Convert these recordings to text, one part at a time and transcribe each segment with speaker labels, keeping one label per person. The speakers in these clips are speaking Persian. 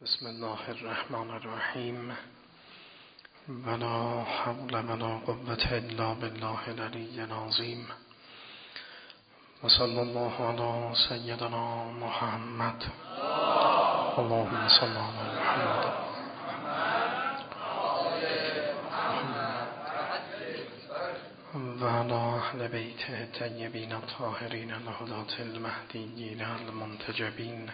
Speaker 1: بسم الله الرحمن الرحیم ولا حول ولا قوة الا بالله العلی العظیم و صلی الله علی سیدنا محمد اللهم صل علی محمد و علی اهل بیته الطیبین الطاهرین الهداة المهدیین المنتجبین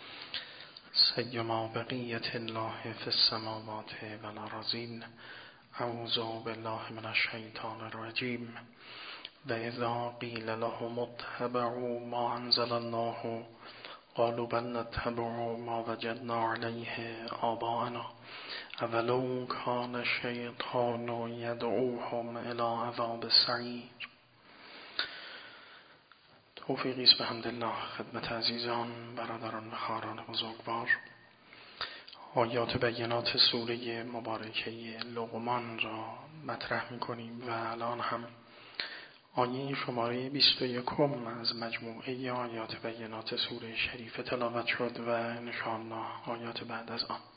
Speaker 1: سیما بقیة الله فی السماوات والارضین. اعوذ بالله من الشیطان الرجیم. و اذا قیل لهم اتبعوا ما انزل الله قالوا بل نتبع ما وجدنا علیه آباءنا اولو کان الشیطان یدعوهم الی عذاب السعیر. توفیقی است بحمدالله خدمت عزیزان، برادران و خواهران بزرگوار. آیات بینات سوره مبارکه لقمان را مطرح می‌کنیم و الان هم آیه شماره 21 از مجموعه آیات بینات سوره شریفه تلاوت شد و انشاءالله آیات بعد از آن.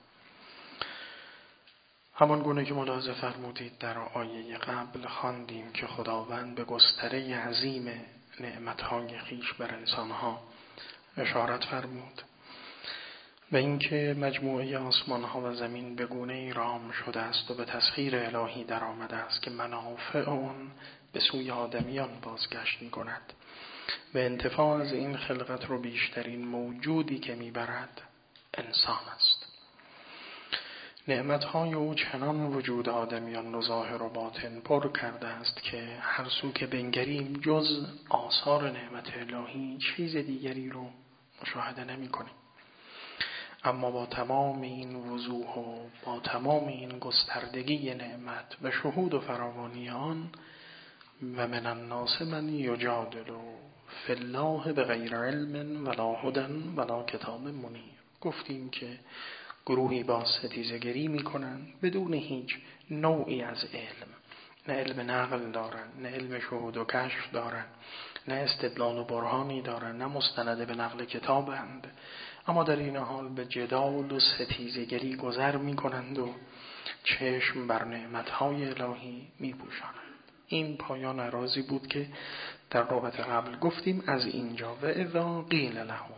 Speaker 1: همان گونه که ملاحظه فرمودید در آیه قبل خواندیم که خداوند به گستره عظیم نعمت‌های خویش بر انسان‌ها اشارت فرمود و اینکه مجموعه آسمان‌ها و زمین به گونه‌ای رام شده است و به تسخیر الهی در آمده است که منافع آن به سوی آدمیان بازگشت می‌کند و انتفاع از این خلقت رو بیشترین موجودی که می‌برد انسان است. نعمت‌های او چنان وجود آدمیان رو ظاهر و باطن پر کرده است که هر سو که بنگریم جز آثار نعمت الهی چیز دیگری رو مشاهده نمی‌کنیم. اما با تمام این وضوح و با تمام این گستردگی نعمت و شهود و فراوانی آن، و من الناس من یجادل فی الله بغیر علم ولا هدی ولا کتاب منیر. گفتیم که گروهی با ستیزگری میکنن بدون هیچ نوعی از علم، نه علم نقل دارن، نه علم شهود و کشف دارن، نه استدلال و برهانی دارن، نه مستند به نقل کتابند، اما در این حال به جدال و ستیزگری گذر میکنند و چشم بر نعمتهای الهی میپوشانند. این پایان عراضی بود که در رابط قبل گفتیم. از اینجا و اذا قیل لهم،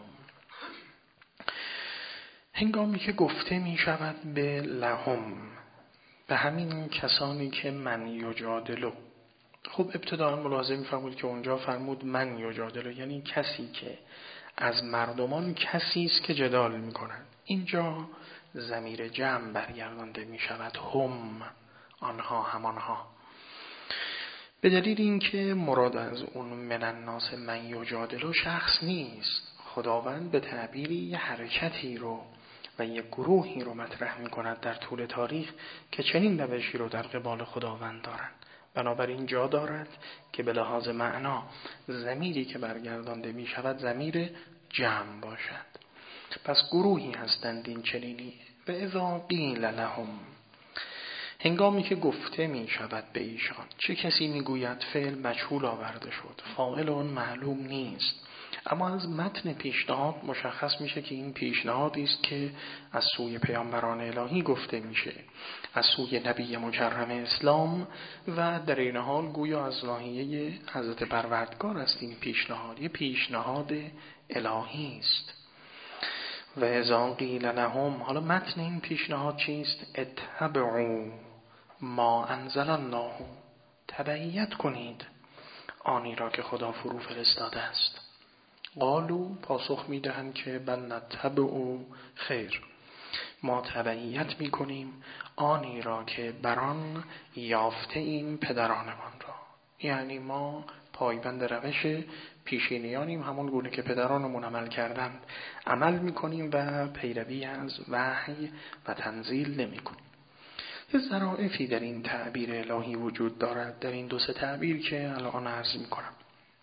Speaker 1: هنگامی که گفته می شود به لهم، به همین کسانی که من یجادلو. خب ابتداء ملاحظه می فرمود که اونجا فرمود من یجادلو، یعنی کسی که از مردمان کسی است که جدال می کنند. اینجا ضمیر جمع برگردانده می شود، هم، آنها، همانها، به دلیل اینکه مراد از اون من الناس من یجادلو شخص نیست. خداوند به تعبیری یه حرکتی رو و یک گروهی رو مطرح می کند در طول تاریخ که چنین روشی رو در قبال خداوند دارند. بنابراین جا دارد که به لحاظ معنا ضمیری که برگردانده می شود ضمیر جمع باشد. پس گروهی هستند این چنینی. و اذا قیل لهم، هنگامی که گفته می شود به ایشان. چه کسی می گوید؟ فعل مجهول آورده شد، فاعل اون معلوم نیست، اما از متن پیشنهاد مشخص میشه که این پیشنهادی است که از سوی پیامبران الهی گفته میشه، از سوی نبی مکرم اسلام، و در این حال گویا از ناحیه حضرت پروردگار است. این پیشنهاد یه پیشنهاد الهی است. و اذا قیل لهم، حالا متن این پیشنهاد چیست؟ اتبعوا ما انزل الله، تبعیت کنید آنی را که خدا فرو فرستاده است. قالوا، پاسخ میدهند که بل نتبع، خیر، ما تبعیت میکنیم آنی را که بران یافته این پدرانمان را. یعنی ما پایبند روش پیشینیانیم، همون گونه که پدرانمون عمل کردند عمل میکنیم و پیروی از وحی و تنزیل نمیکنیم. یه ظرافی در این تعبیر الهی وجود دارد، در این دو سه تعبیر که الان عرض میکنم.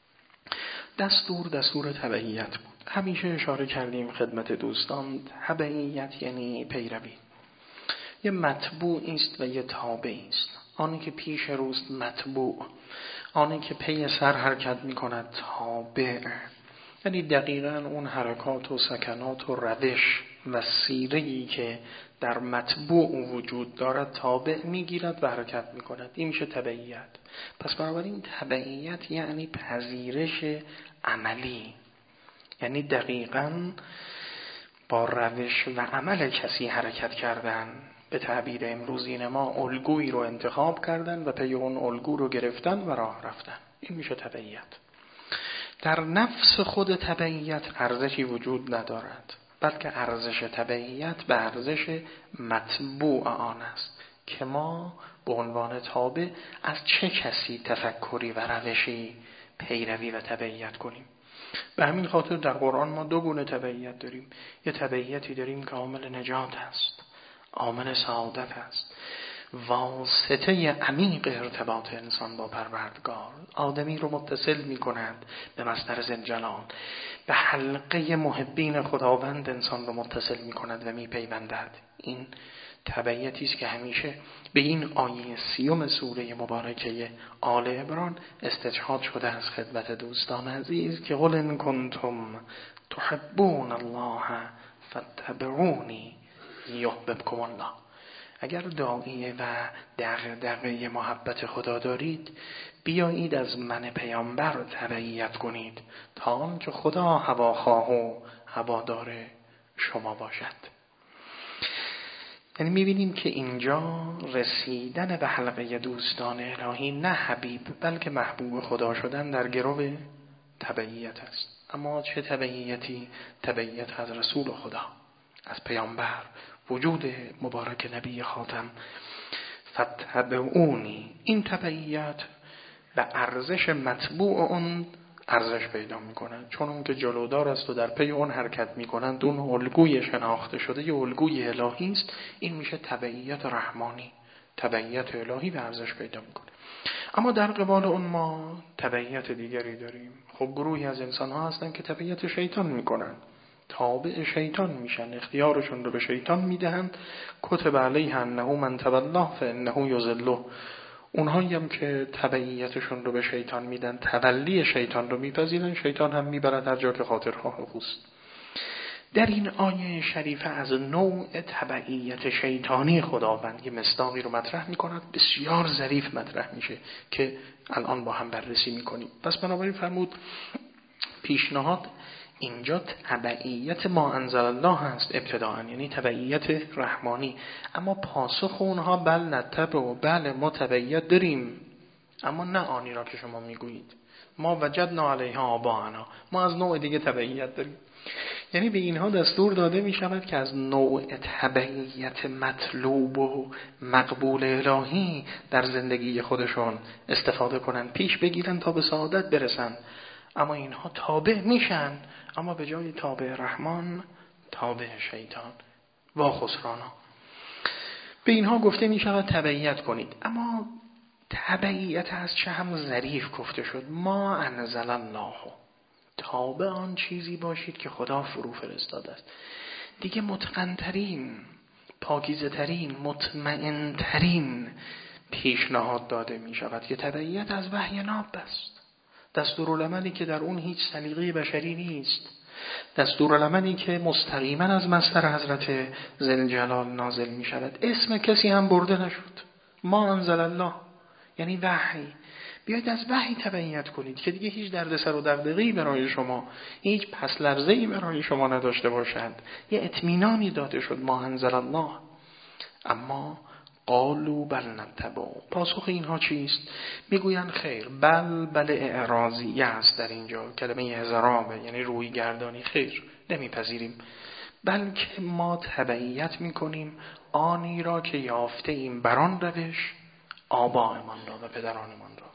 Speaker 1: دستور تبعیت بود. همیشه اشاره کردیم خدمت دوستان، تبعیت یعنی پیروی. یه متبوع است و یه تابع است. آنی که پیش روست متبوع، آنی که پی سر حرکت میکند تابع. یعنی دقیقاً اون حرکات و سکنات و روش و سیره‌ای که در مطبوع وجود دارد تابع میگیرد و حرکت میکند. این میشه تبعیت. پس بنابراین تبعیت یعنی پذیرش عملی، یعنی دقیقاً با روش و عمل کسی حرکت کردن. به تعبیر امروزین ما الگویی رو انتخاب کردن و پی اون الگو رو گرفتن و راه رفتن. این میشه تبعیت. در نفس خود تبعیت ارزشی وجود ندارد، بلکه ارزش تبعیت به ارزش متبوع آن است که ما به عنوان تابع از چه کسی تفکری و روشی پیروی و تبعیت کنیم. به همین خاطر در قرآن ما دو گونه تبعیت داریم. یه تبعیتی داریم که عامل نجات است، عامل سعادت است، واسطه عمیق ارتباط انسان با پروردگار، آدمی رو متصل می کند به مصدر ذوالجلال، به حلقه محبین خداوند انسان رو متصل می کند و می پیوندد. این تبعیتی است که همیشه به این آیه 30 سوره مبارکه آل عمران استشهاد شده از خدمت دوستان عزیز که قل ان کنتم تحبون الله فاتبعونی یحببکم الله. اگر داعیه و دغدغه محبت خدا دارید، بیایید از من پیامبر تبعیت کنید تا آنکه خدا هواخواه و هوادار شما باشد. یعنی میبینیم که اینجا رسیدن به حلقه دوستان الهی نه حبیب بلکه محبوب خدا شدن در گرو تبعیت است. اما چه تبعیتی؟ تبعیت از رسول خدا، از پیامبر، وجود مبارک نبی خاتم. فتبعونی، این تبعیت به ارزش مطبوع اون ارزش پیدا میکنه، چون اون که جلودار است و در پی اون حرکت میکنند، اون الگوی شناخته شده یه الگوی الهی است. این میشه تبعیت رحمانی، تبعیت الهی به ارزش پیدا میکنه. اما در قبال اون ما تبعیت دیگری داریم. خب گروهی از انسان ها هستن که تبعیت شیطان میکنن، تابع شیطان میشن، اختیارشون رو به شیطان میدهند. کتب علیه انه من تولاه فانه یضله. اونهایی هم که تبعیتشون رو به شیطان میدن، تولی شیطان رو میپذیرن، شیطان هم میبرد هر جا که خاطرخواه اوست. در این آیه شریفه از نوع تبعیت شیطانی خداوند یه مصداقی رو مطرح میکند، بسیار ظریف مطرح میشه که الان با هم بررسی میکنیم. پس بنابراین فرمود پیشنهاد اینجا تبعیت ما انزل الله هست ابتداءً، یعنی تبعیت رحمانی. اما پاسخ اونها بل نتبع، و بله ما تبعیت داریم، اما نه آنی را که شما میگویید. ما وجدنا علیها آباءنا، ما از نوع دیگه تبعیت داریم. یعنی به اینها دستور داده می شود که از نوع تبعیت مطلوب و مقبول الهی در زندگی خودشون استفاده کنن، پیش بگیرن تا به سعادت برسن. اما اینها تابع میشن، اما به جای تابع رحمان تابع شیطان و خسرانا. به اینها گفته می شود تبعیت کنید. اما تبعیت از چه هم ظریف گفته شد. ما انزل الله، تابع آن چیزی باشید که خدا فرو فرستاده است. دیگه متقن‌ترین، پاکیزه‌ترین، مطمئن‌ترین پیشنهاد داده می شود که تبعیت از وحی ناب است. دستورالعملی که در اون هیچ سلیقه بشری نیست، دستورالعملی که مستقیما از مصدر حضرت ذوالجلال نازل می شود. اسم کسی هم برده نشد. ما انزل الله یعنی وحی. بیایید از وحی تبعیت کنید که دیگه هیچ دردسر و دغدغه‌ای برای شما، هیچ پس لرزه‌ای برای شما نداشته باشد. یه اطمینانی داده شد ما انزل الله. اما قالوا بل نتبع، پاسخ اینها چیست؟ میگویند خیر. بل اعراضیه است در اینجا، کلمه اعرابه یعنی روی گردانی. خیر، نمیپذیریم، بلکه ما تبعیت میکنیم آنی را که یافته ایم بران روش آبائمان را و پدرانمان را.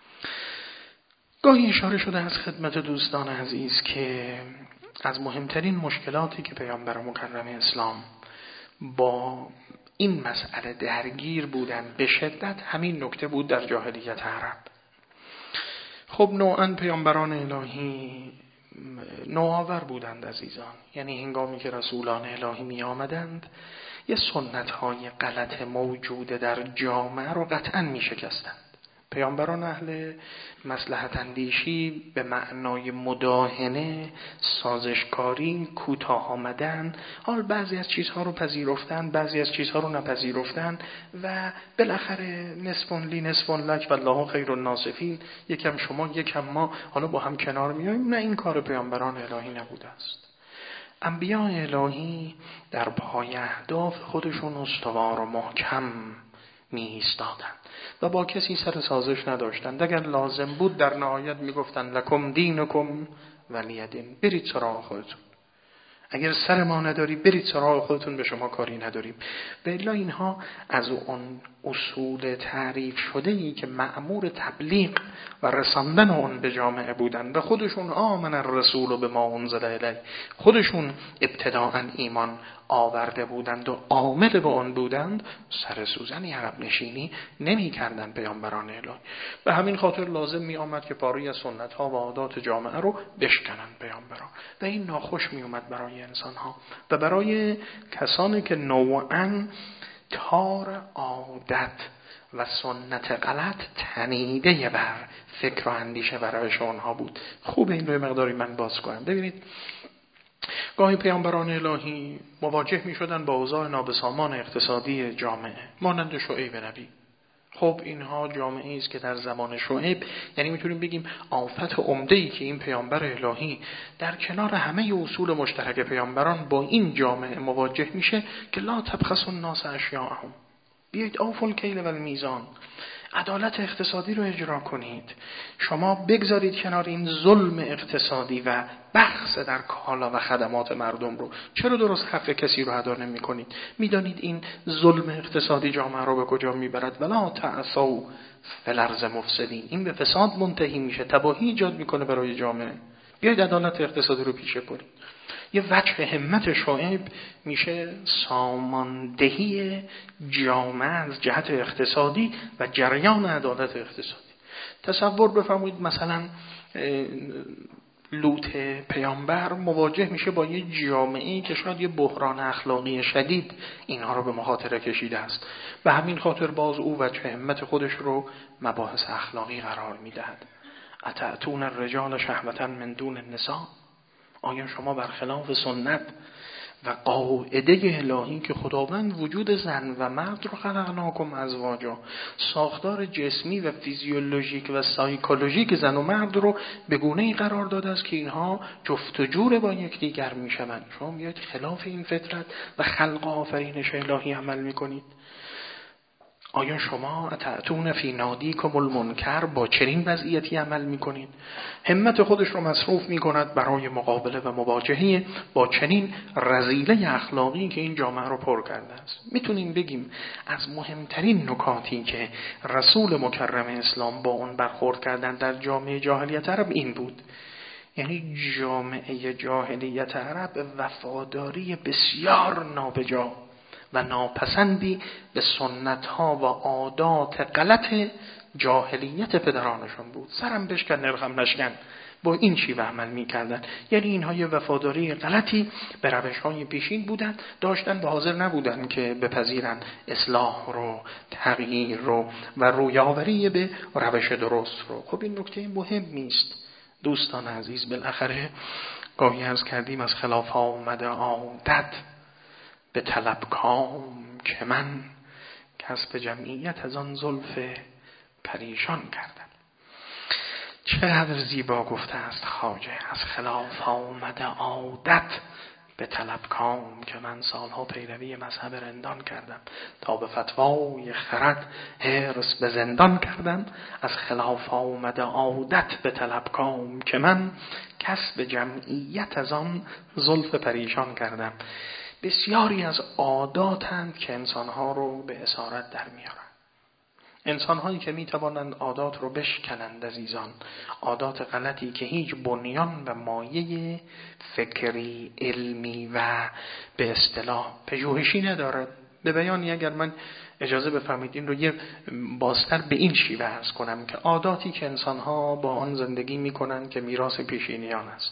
Speaker 1: گاهی اشاره شده از خدمت دوستان عزیز که از مهمترین مشکلاتی که پیامبر مکرم اسلام با این مسئله درگیر بودن به شدت همین نکته بود در جاهلیت عرب. خب نوعاً پیامبران الهی نوآور بودند عزیزان. یعنی هنگامی که رسولان الهی می آمدند یه سنت‌های غلط موجود در جامعه رو قطعاً می شکستند. پیامبران اهل مصلحت اندیشی به معنای مداهنه، سازشکاری، کوتاه آمدن، حال بعضی از چیزها رو پذیرفتن، بعضی از چیزها رو نپذیرفتن و بالاخره نصف لی نصف لک والله خیر الناصفین، یکم شما یکم ما، حالا با هم کنار میاییم. نه، این کار پیامبران الهی نبوده است. انبیاء الهی در پای اهداف خودشون استوار و محکم می ایستادند و با کسی سر سازش نداشتند. اگر لازم بود در نهایت می گفتند لکم دینکم ولی دین، برید سراغ خودتون، اگر سر ما نداری برید سراغ خودتون، به شما کاری نداریم. به الا اینها از اون اصول تعریف شده ای که مأمور تبلیغ و رساندن اون به جامعه بودن و خودشون آمن الرسول و به ما انزل الی، خودشون ابتداء ایمان آورده بودند و عامل به آن بودند، سر سوزنی عقب نشینی نمی کردن پیامبران الهی. به همین خاطر لازم می آمد که پاری از سنت ها و عادات جامعه رو بشکنن پیامبران و این ناخوش می اومد برای انسان ها و برای کسانی که نوعاً تار عادت و سنت غلط تنیده بر فکر و اندیشه برایش آنها بود. خوب این رو مقداری من باز کنم. ببینید گاهی پیامبران الهی مواجه می شدن با اوضاع نابسامان اقتصادی جامعه مانند شعیب نبی. خب اینها جامعه است که در زمان شعیب، یعنی میتونیم بگیم آفت عمده‌ای که این پیامبر الهی در کنار همه اصول مشترک پیامبران با این جامعه مواجه میشه که لا تبخسوا الناس اشیاءهم، بیایید اوفوا الکیل و المیزان، عدالت اقتصادی رو اجرا کنید. شما بگذارید کنار این ظلم اقتصادی و بخس در کالا و خدمات مردم رو. چرا درست حق کسی رو ادا نمی‌کنید؟ میدانید این ظلم اقتصادی جامعه رو به کجا میبرد؟ ولا تعثوا فی الارض مفسدین، این به فساد منتهی میشه، تباهی ایجاد میکنه برای جامعه. بیایید عدالت اقتصادی رو پیشه کنید. یه وجه همت شعیب میشه ساماندهی جامعه از جهت اقتصادی و جریان عدالت اقتصادی. تصور بفرمایید مثلا لوط پیامبر مواجه میشه با یه جامعه‌ای که شاید یه بحران اخلاقی شدید اینها رو به مخاطره کشیده است. به همین خاطر باز او وجه همت خودش رو مباحث اخلاقی قرار میدهد. اتأتون الرجال شهوة من دون النساء، آیا شما برخلاف سنت و قاعده الهی که خداوند وجود زن و مرد رو خلقناکم ازواجا، ساختار جسمی و فیزیولوژیک و سایکولوژیک زن و مرد رو به گونه‌ای قرار داده است که اینها جفت و جور با یکدیگر میشوند، شما میاد خلاف این فطرت و خلق آفرینش الهی عمل میکنید؟ آیا شما اتأتون فی نادیکم المنکر، با چنین وضعیتی عمل میکنید؟ همت خودش رو مصروف میکند برای مقابله و مواجهه با چنین رذیله اخلاقی که این جامعه رو پر کرده است. میتونیم بگیم از مهمترین نکاتی که رسول مکرم اسلام با اون برخورد کردن در جامعه جاهلیت عرب این بود. یعنی جامعه جاهلیت عرب وفاداری بسیار نابجا و ناپسندی به سنت‌ها و عادات غلط جاهلیت پدرانشون بود. سرم بشکن نرخم نشکن، با این شیوه عمل می‌کردن. یعنی اینها یه وفاداری غلطی به روش‌های پیشین بودن داشتن و حاضر نبودن که بپذیرن اصلاح رو، تغییر رو و رویاوری به روش درست رو. خب این نکته مهم نیست دوستان عزیز. بالاخره گاهی عرض کردیم از خلاف ها اومده عادت به طلب کام که من کسب جمعیت از آن زلف پریشان کردم. چقدر زیبا گفته است خواجه، از خلاف آمده عادت به طلب کام که من سالها پیروی مذهب رندان کردم، تا به فتوای خرد حرص به زندان کردم. از خلاف آمده عادت به طلب کام که من کسب جمعیت از آن زلف پریشان کردم. بسیاری از عاداتند که انسانها رو به اسارت در میارن. انسانهایی که میتوانند عادات رو بشکنند عزیزان، عادات غلطی که هیچ بنیان و مایه فکری، علمی و به اصطلاح پژوهشی ندارد. به بیانی اگر من اجازه بفرمایید این رو یه بازتر به این شیوه عرض کنم که عاداتی که انسانها با آن زندگی میکنند که میراث پیشینیان است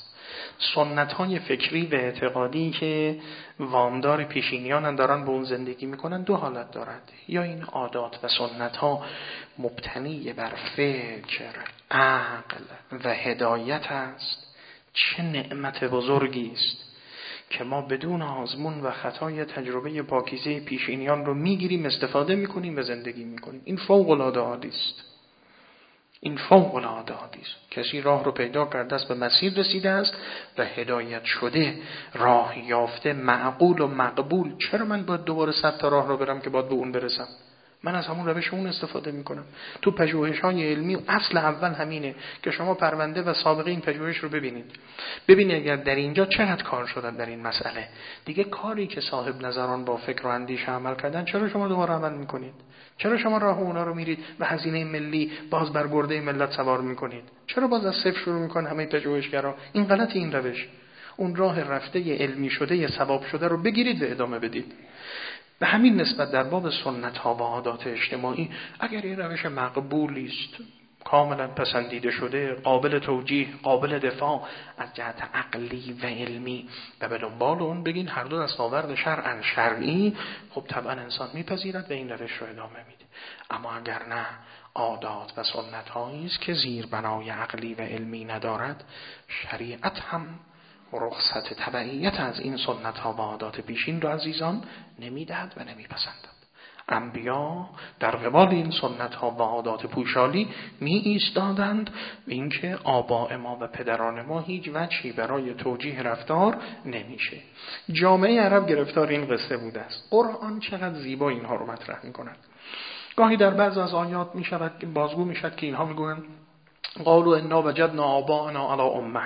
Speaker 1: سنت‌های فکری و اعتقادی که وامدار پیشینیان دارن به اون زندگی میکنن دو حالت دارد. یا این عادات و سنت‌ها مبتنی بر فکر، عقل و هدایت است. چه نعمت بزرگی است که ما بدون آزمون و خطای تجربه پاکیزه پیشینیان رو میگیریم، استفاده میکنیم و زندگی میکنیم. این فوق العاده عالی است. این فوق العاده عالی است. کسی راه رو پیدا کرده است، به مسیر رسیده است و هدایت شده، راه یافته، معقول و مقبول. چرا من باید دوباره 100 تا راه رو برم که باید به اون برسم؟ من از همون روش اون استفاده میکنم. تو پژوهش‌های علمی اصل اول همینه که شما پرونده و سابقه این پژوهش رو ببینید اگر در اینجا چقدر کار شده در این مسئله. دیگه کاری که صاحب نظران با فکر و اندیشه عمل کردن، چرا شما دوباره عمل میکنید؟ چرا شما راه اونا رو میرید و هزینه ملی باز بر گرده ملت سوار میکنید؟ چرا باز از صفر شروع میکنن همه پژوهشگرا؟ این غلط این روش. اون راه رفته علمی شده ثواب شده رو بگیرید و ادامه بدید. به همین نسبت در باب سنت ها و عادات اجتماعی اگر این روش مقبولی است، کاملا پسندیده شده، قابل توجیه، قابل دفاع از جهت عقلی و علمی و به دنبال اون بگین هر دو دستاورد شرعاً شرعی، خب طبعا انسان میپذیرد و این روش رو ادامه میده. اما اگر نه، عادات و سنت هایی است که زیر بنای عقلی و علمی ندارد، شریعت هم رخصت تبعیت از این سنت ها و عادات پیشین را عزیزان نمیدهد و نمیپسندد. انبیا در قبال این سنت ها و عادات پوشالی می ایستادند و اینکه آباء ما و پدران ما هیچ وجهی برای توجیه رفتار نمیشه. جامعه عرب گرفتار این قصه بوده است. قرآن چقدر زیبا اینها رو مطرح می کند. گاهی در بعض از آیات می شود بازگو می شود که اینها می گویند قالوا انا وجدنا آباءنا علی امه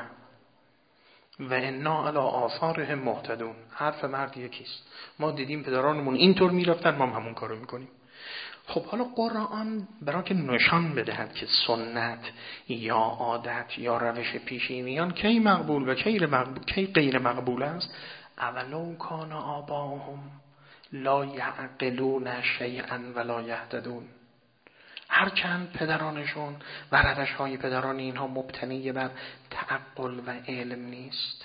Speaker 1: و انا علی آثارهم مهتدون. حرف مرد یکیست. ما دیدیم پدرانمون اینطور میرفتن، ما هم همون کارو میکنیم. خب حالا قرآن برای که نشان بدهد که سنت یا عادت یا روش پیشینیان کی مقبول و کی غیر مقبول است، اولو کان آباهم لا یعقلون شیئا ولا یهتدون. هرچند پدرانشون و روش‌های پدران اینها مبتنی بر تعقل و علم نیست.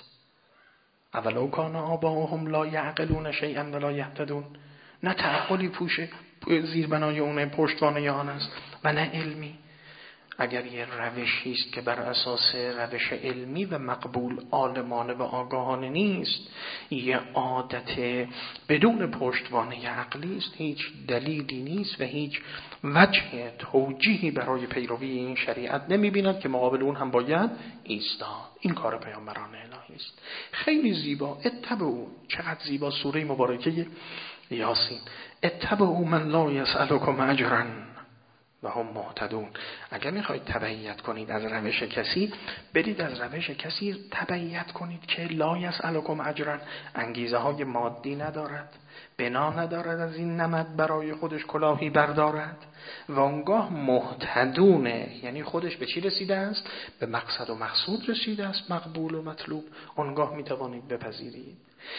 Speaker 1: اولو کان آباهم لا یعقلون شیئا ولا یهتدون. نه تعقلی پوشه زیر بنای اون پشتوانه آن است و نه علمی. اگر یه روشی است که بر اساس روش علمی و مقبول عالمانه و آگاهانه نیست، یه عادت بدون پشتوانه عقلی است، هیچ دلیلی نیست و هیچ وجه توجیهی برای پیروی این شریعت نمی‌بیند که مقابل اون هم باید ایستاد. این کار پیامبران الهی است. خیلی زیبا. اتبعوا، چقدر زیبا سوره مبارکه یاسین. اتبعوا من لا یسألکم اجرا و هم مهتدون. اگر میخواید تبعیت کنید از روش کسی، برید از روش کسی تبعیت کنید که لا یسألکم اجرا، انگیزه های مادی ندارد، بنا ندارد از این نمد برای خودش کلاهی بردارد و اونگاه مهتدونه، یعنی خودش به چی رسیده است؟ به مقصد و مقصود رسیده است، مقبول و مطلوب. اونگاه میتوانید بپذیرید.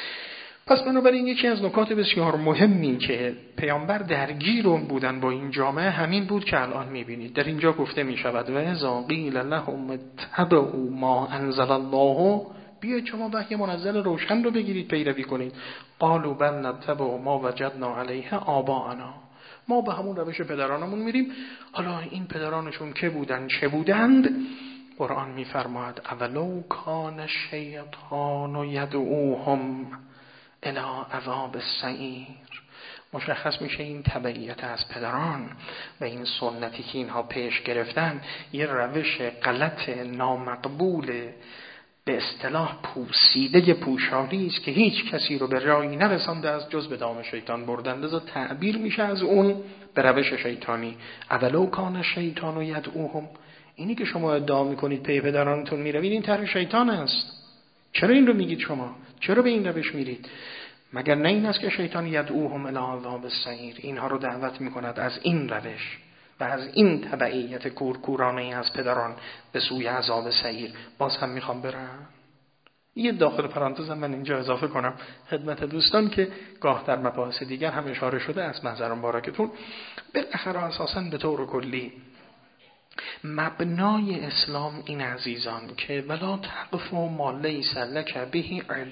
Speaker 1: پس بنابراین یکی از نکات بسیار مهمی که پیامبر درگیر اون بودن با این جامعه همین بود که الان میبینید در اینجا گفته میشود و اذا قیل لهم اتبعوا ما انزل الله، بیایید شما وحی منزل روشن رو بگیرید پیروی کنید. قالوا بل نتبع ما وجدنا علیه آباءنا، ما به همون روش پدرانمون میریم. حالا این پدرانشون که بودن چه بودند؟ قرآن میفرماید اولو کان الشیطان یدعوهم الی عذاب السعیر. مشخص میشه این تبعیت از پدران و این سنتی که اینها پیش گرفتن یه روش غلط نامقبول، به اصطلاح پوسیده پوشالی است که هیچ کسی رو به راهی نرسانده از جز به دام شیطان بردن. لذا تعبیر میشه از اون به روش شیطانی. اولو کان الشیطان یدعوهم، اینی که شما ادعا میکنید پی پدرانتون میروید، این طرح شیطان است. چرا این رو میگید شما؟ چرا به این روش میرید؟ مگر نه این است که شیطان یدعوهم الی عذاب السعیر، اینها رو دعوت میکند از این روش و از این تبعیت کورکورانه از پدران به سوی عذاب سعیر. باز هم میخوام برم یه داخل پرانتزم من اینجا اضافه کنم خدمت دوستان که گاه در مباحث دیگر هم اشاره شده از منظر مبارکتون. بالاخره اساساً به طور کلی مبنای اسلام این عزیزان که ولا تقف ما لیس لک به علم.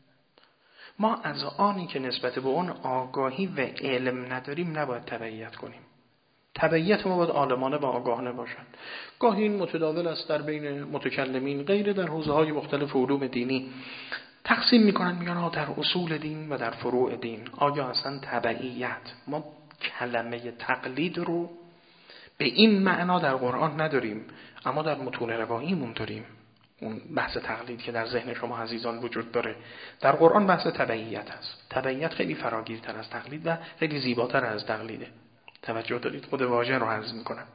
Speaker 1: ما از آنی که نسبت به اون آگاهی و علم نداریم نباید تبعیت کنیم. تبعیت ما باید عالمانه و آگاهانه باشند. گاهی این متداول است در بین متکلمین غیر در حوزه‌های مختلف علوم دینی تقسیم میکنن، میگن در اصول دین و در فروع دین. آیا اصلا تبعیت، ما کلمه تقلید رو به این معنا در قرآن نداریم، اما در متون رواییمون داریم. اون بحث تقلید که در ذهن شما عزیزان وجود داره، در قرآن بحث تبعیت است. تبعیت خیلی فراگیرتر از تقلید و خیلی زیباتر از تقلیده. توجه دارید؟ خود واژه رو عرض میکنم.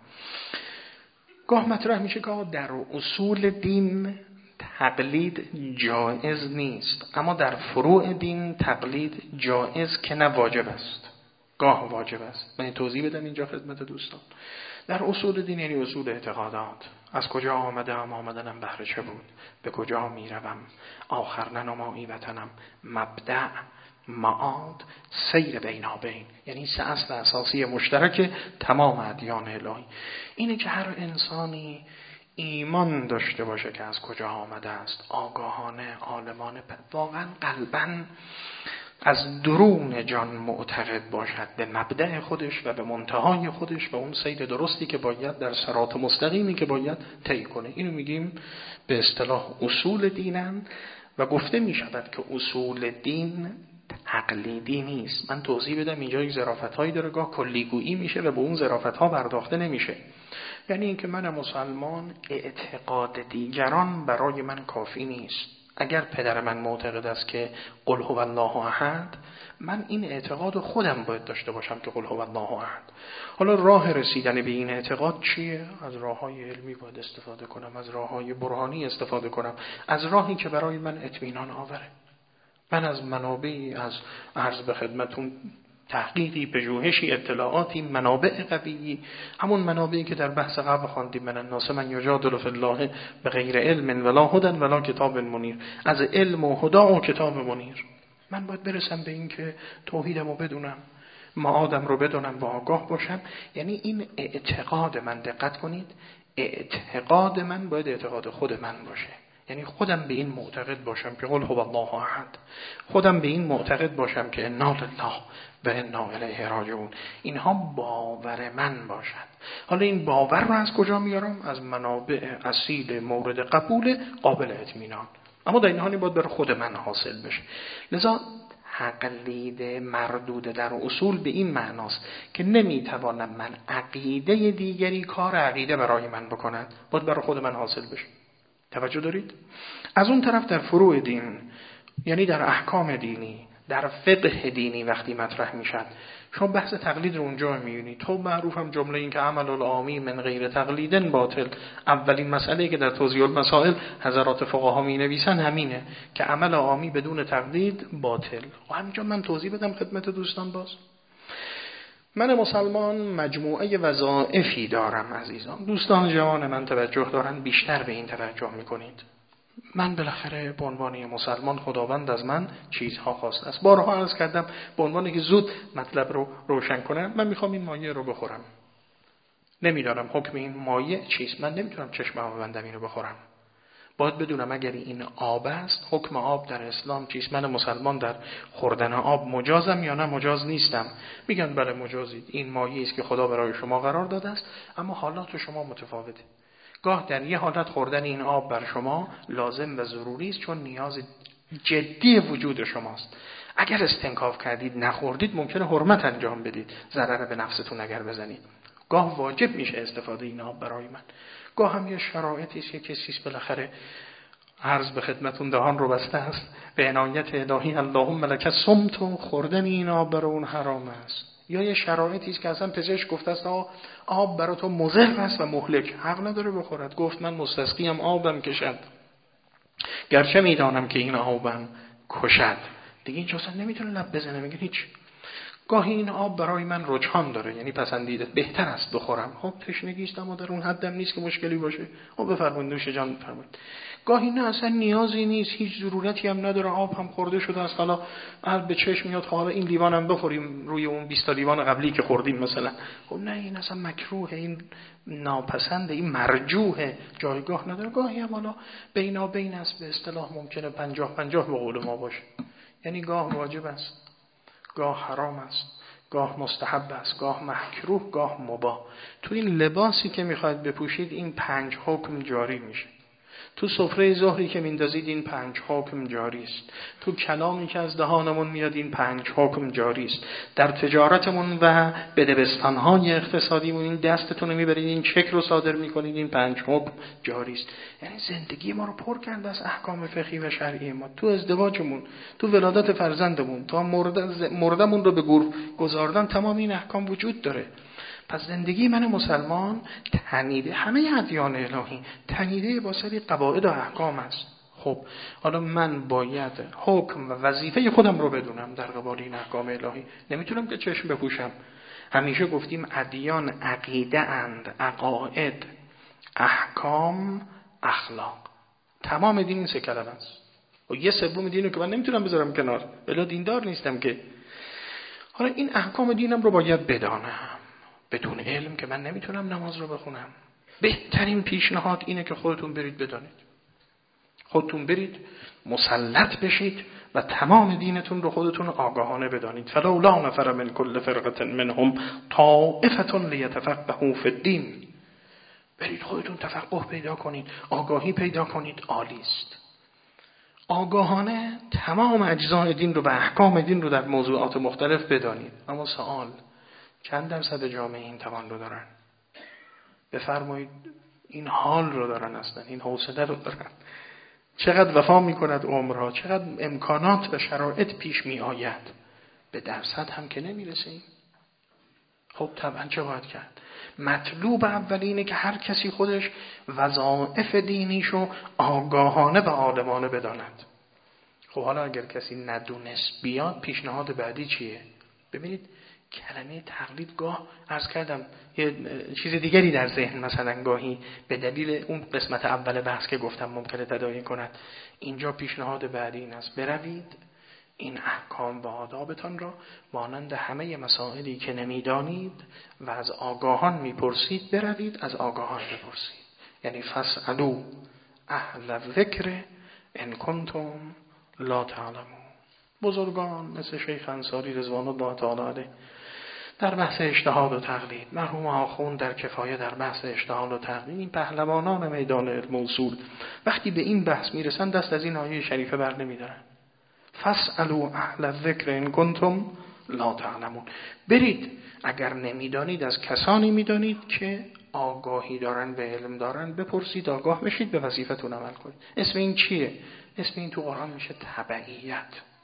Speaker 1: گاه مطرح میشه که در اصول دین تقلید جایز نیست، اما در فروع دین تقلید جایز که نه واجب است، گاه واجب است. من توضیح بدم اینجا خدمت دوستان. در اصول دین یعنی اصول اعتقادات، از کجا آمدم، آمدنم بهر چه بود، به کجا میروم، آخر ننمایی وطنم، مبدأ، معاد، سیر بینابین. یعنی سه اصل اساسی مشترک تمام ادیان الهی اینه که هر انسانی ایمان داشته باشه که از کجا آمده است، آگاهانه، عالمانه، واقعا قلباً از درون جان معتقد باشد به مبدأ خودش و به منتهای خودش و اون سیر درستی که باید در صراط مستقیمی که باید طی کنه. اینو میگیم به اصطلاح اصول دینن و گفته میشود که اصول دین تقلیدی نیست. من توضیح بدم اینجا یک ظرافت‌هایی داره، گاه کلیگویی میشه و به اون ظرافت‌ها پرداخته نمیشه. یعنی اینکه من مسلمان اعتقاد دیگران برای من کافی نیست. اگر پدر من معتقد است که قل هو الله احد، من این اعتقاد خودم باید داشته باشم که قل هو الله احد. حالا راه رسیدن به این اعتقاد چیه؟ از راه‌های علمی باید استفاده کنم، از راه‌های برهانی استفاده کنم، از راهی که برای من اطمینان آوره. من از منابعی، از عرض به خدمتون تحقیقی، پژوهشی، اطلاعاتی، منابع قوی، همون منابعی که در بحث قبل خواندیم، من الناس من یجادل فی الله به غیر علم ولا هدی ولا کتاب منیر، از علم و هدا و کتاب منیر. من باید برسم به این که توحیدم رو بدونم، معادم رو بدونم و آگاه باشم. یعنی این اعتقاد من، دقت کنید، اعتقاد من باید اعتقاد خود من باشه. یعنی خودم به این معتقد باشم که قل هو الله احد، خودم به این معتقد باشم که انا لله و انا الیه راجعون. اینها باور من باشد. حالا این باور رو از کجا میارم؟ از منابع اصیل مورد قبول، قابل اطمینان، اما در این حالی باید برای خود من حاصل بشه. لذا تقلید مردود در اصول به این معناست که نمیتوانم من عقیده دیگری کار عقیده برای من بکنند، باید برای خود من حاصل بشه. توجه دارید؟ از اون طرف در فروع دین، یعنی در احکام دینی، در فقه دینی وقتی مطرح میشد، شما بحث تقلید رو اونجا میبینید. تو معروفم جمله این که عمل العامی من غیر تقلیدن باطل. اولین مسئله که در توضیح المسائل حضرات فقها می نویسن همینه که عمل عامی بدون تقلید باطل. و همینجا من توضیح بدم خدمت دوستان. باز من مسلمان مجموعه وظایفی دارم عزیزان. دوستان جوان من توجه دارن، بیشتر به این توجه میکنید. من بالاخره به عنوان مسلمان خداوند از من چیزها خواسته است. بارها عرض کردم به عنوان که زود مطلب رو روشن کنم، من میخوام این مایه رو بخورم. نمیدانم حکم این مایه چیست، من نمیتونم چشمم ببندم اینو بخورم. باید بدونم اگر این آب است، حکم آب در اسلام چیست. من مسلمان در خوردن آب مجازم یا نه مجاز نیستم؟ میگن بله مجازید. این مایه است که خدا برای شما قرار داده است، اما حالات شما متفاوته. گاه در یه حالت خوردن این آب بر شما لازم و ضروری است، چون نیاز جدی وجود شماست. اگر استنکاف کردید نخوردید، ممکنه حرمت انجام بدید، ضرر به نفستون اگر بزنید. گاه واجب میشه استفاده این آب برای من. گاه هم یه شرایطی است که کسی بالاخره عرض به خدمتون دهان رو بسته است، به عنایت الهی اللهم لک صمت، و خوردن این آب برای اون حرام است. یا یه شرایطی است که اصلا پزشک گفته است آب برای تو مضر است و مهلک، حق نداره بخورد. گفت من مستسقیم آبم کشد، گرچه میدانم که این آبم کشد. دیگه اینجا اصلا نمیتونه لب بزنه، میگه هیچ. گاهی این آب برای من رجحان داره، یعنی پسندیده، بهتر است بخورم. خب تشنگی است اما در اون حدم نیست که مشکلی باشه. خب بفرمایید نوش جان بفرمایید. گاهی نه اصلا نیازی نیست، هیچ ضرورتی هم نداره، آب هم خورده شده است، حالا به چشم میاد حالا این لیوانم بخوریم روی اون 20 تا لیوان قبلی که خوردیم مثلا. خب نه، این اصلا مکروه، این ناپسنده، این مرجوحه، جایگاه نداره. گاهی هم حالا بینابین است، به اصطلاح ممکنه 50-50 به قول ما باشه، یعنی گاه واجب است، گاه حرام است، گاه مستحب است، گاه مکروه، گاه مباح. تو این لباسی که میخواید بپوشید این 5 حکم جاری میشه. تو سفره ظهری که میندازید این 5 حکم جاری است. تو کلامی که از دهانمون میاد این 5 حکم جاری است. در تجارتمون و بدبستان‌های اقتصادیمون این دستتون رو میبرید این چک رو صادر میکنید این 5 حکم جاری است. یعنی زندگی ما رو پر کرده از احکام فقهی و شرعی ما. تو ازدواجمون، تو ولادت فرزندمون، تا مردمون رو به گور گذاردن، تمام این احکام وجود داره. پس زندگی من مسلمان تنیده، همه ادیان الهی تنیده با سری قواعد و احکام است. خب حالا من باید حکم و وظیفه خودم رو بدونم در قبال این احکام الهی. نمیتونم که چشم بپوشم. همیشه گفتیم ادیان عقیده اند، عقاید، احکام، اخلاق. تمام دین این 3 کلمه است. و یه سوم دینو که من نمیتونم بذارم کنار، بلا دیندار نیستم که. حالا این احکام دینم رو باید بدانم. بدون علم که من نمیتونم نماز رو بخونم. بهترین پیشنهاد اینه که خودتون برید بدانید. خودتون برید مسلط بشید و تمام دینتون رو خودتون آگاهانه بدانید. فلولا نفر من کل فرقه منهم طائفه لیتفقهوا فی الدین. برید خودتون تفقه پیدا کنید، آگاهی پیدا کنید، عالی است. آگاهانه تمام اجزای دین رو و احکام دین رو در موضوعات مختلف بدانید. اما سوال، چند درصد جامعه این توان رو دارن؟ بفرمایید این حال رو دارن، اصلا این حوصله رو دارن؟ چقدر وفا میکند عمرها، چقدر امکانات و شرایط پیش می آید، به درصد هم که نمیرسیم. خب طبعا چه باید کرد؟ مطلوب اولینه که هر کسی خودش وظایف دینیشو آگاهانه و عالمانه بداند. خب حالا اگر کسی ندونست بیاد، پیشنهاد بعدی چیه؟ ببینید کلمه تقلید گاه عرض کردم یه چیز دیگری در ذهن مثلا گاهی به دلیل اون قسمت اول بحث که گفتم ممکنه تداعی کند. اینجا پیشنهاد بعدی این است بروید این احکام و آدابتان را مانند همه مسائلی که نمیدانید و از آگاهان میپرسید بروید از آگاهان بپرسید. یعنی فاسألوا اهل الذکر ان کنتم لا تعلمون. بزرگان مثل شیخ انصاری رضوان الله تعالی علیه در بحث اجتهاد و تقلید، مرحوم آخوند در کفایه در بحث اجتهاد و تقلید، این پهلوانان میدان علم و اصول وقتی به این بحث میرسن دست از این آیه شریفه بر نمیدارن. فاسألوا اهل الذکر ان کنتم لا تعلمون. برید اگر نمیدانید از کسانی میدانید که آگاهی دارن به علم دارن بپرسید، آگاه بشید، به وظیفتون عمل کنید. اسم این چیه؟ اسم این تو قرآن میشه تبعیت.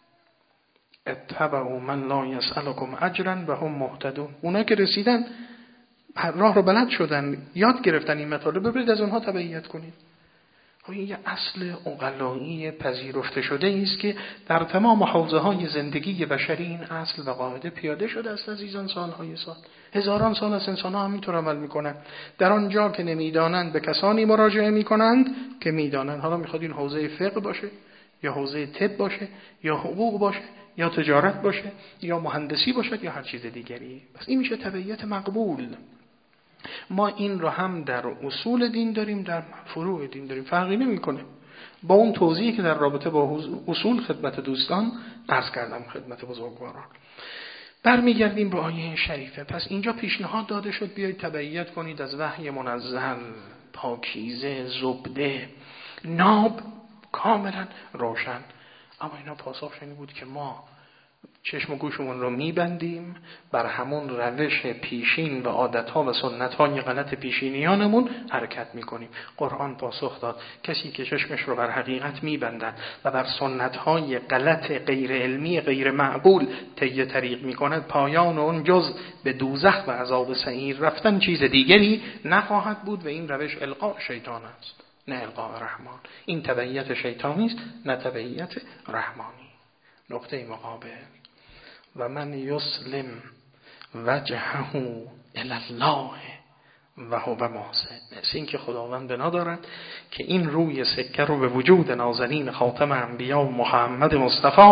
Speaker 1: اتبعوا من لا یسألکم اجرا و هم مهتدون. اونا که رسیدن راه رو بلد شدن، یاد گرفتن این مطالب، برید از اونها تبعیت کنید. این یه اصل عقلایی پذیرفته شده است که در تمام حوزه های زندگی بشری این اصل و قاعده پیاده شده است عزیزان. سالهای سال، هزاران سال از انسان ها همینطور عمل میکنن. در آنجا که نمیدانند به کسانی مراجعه میکنند که میدانند. حالا میخواد این حوزه فقه باشه یا حوزه طب باشه یا حقوق باشه یا تجارت باشه یا مهندسی باشه یا هر چیز دیگری. پس این میشه تبعیت مقبول. ما این رو هم در اصول دین داریم، در فروع دین داریم، فرقی نمیکنه. با اون توضیحی که در رابطه با اصول خدمت دوستان عرض کردم خدمت بزرگواران. برمیگردیم به آیه شریفه. پس اینجا پیشنهاد داده شد بیایید تبعیت کنید از وحی منزل، پاکیزه، زبده، ناب، کاملا روشن. اما اینا پاسخش این بود که ما چشم و گوشمون رو میبندیم بر همون روش پیشین و عادتها و سنتهای غلط پیشینیانمون حرکت میکنیم. قرآن پاسخ داد کسی که چشمش رو بر حقیقت میبندد و بر سنتهای غلط غیر علمی غیر معقول طی طریق میکند، پایان اون جز به دوزخ و عذاب سعیر رفتن چیز دیگری نخواهد بود و این روش القاء شیطان است نه القاء رحمان. این تبعیت شیطانی است نه تبعیت رحمانی. نقطه مقابل و من یسلم وجهه الی الله و هو محسن. مثل این که خداوند بنا دارد که این روی سکه رو به وجود نازنین خاتم انبیا محمد مصطفی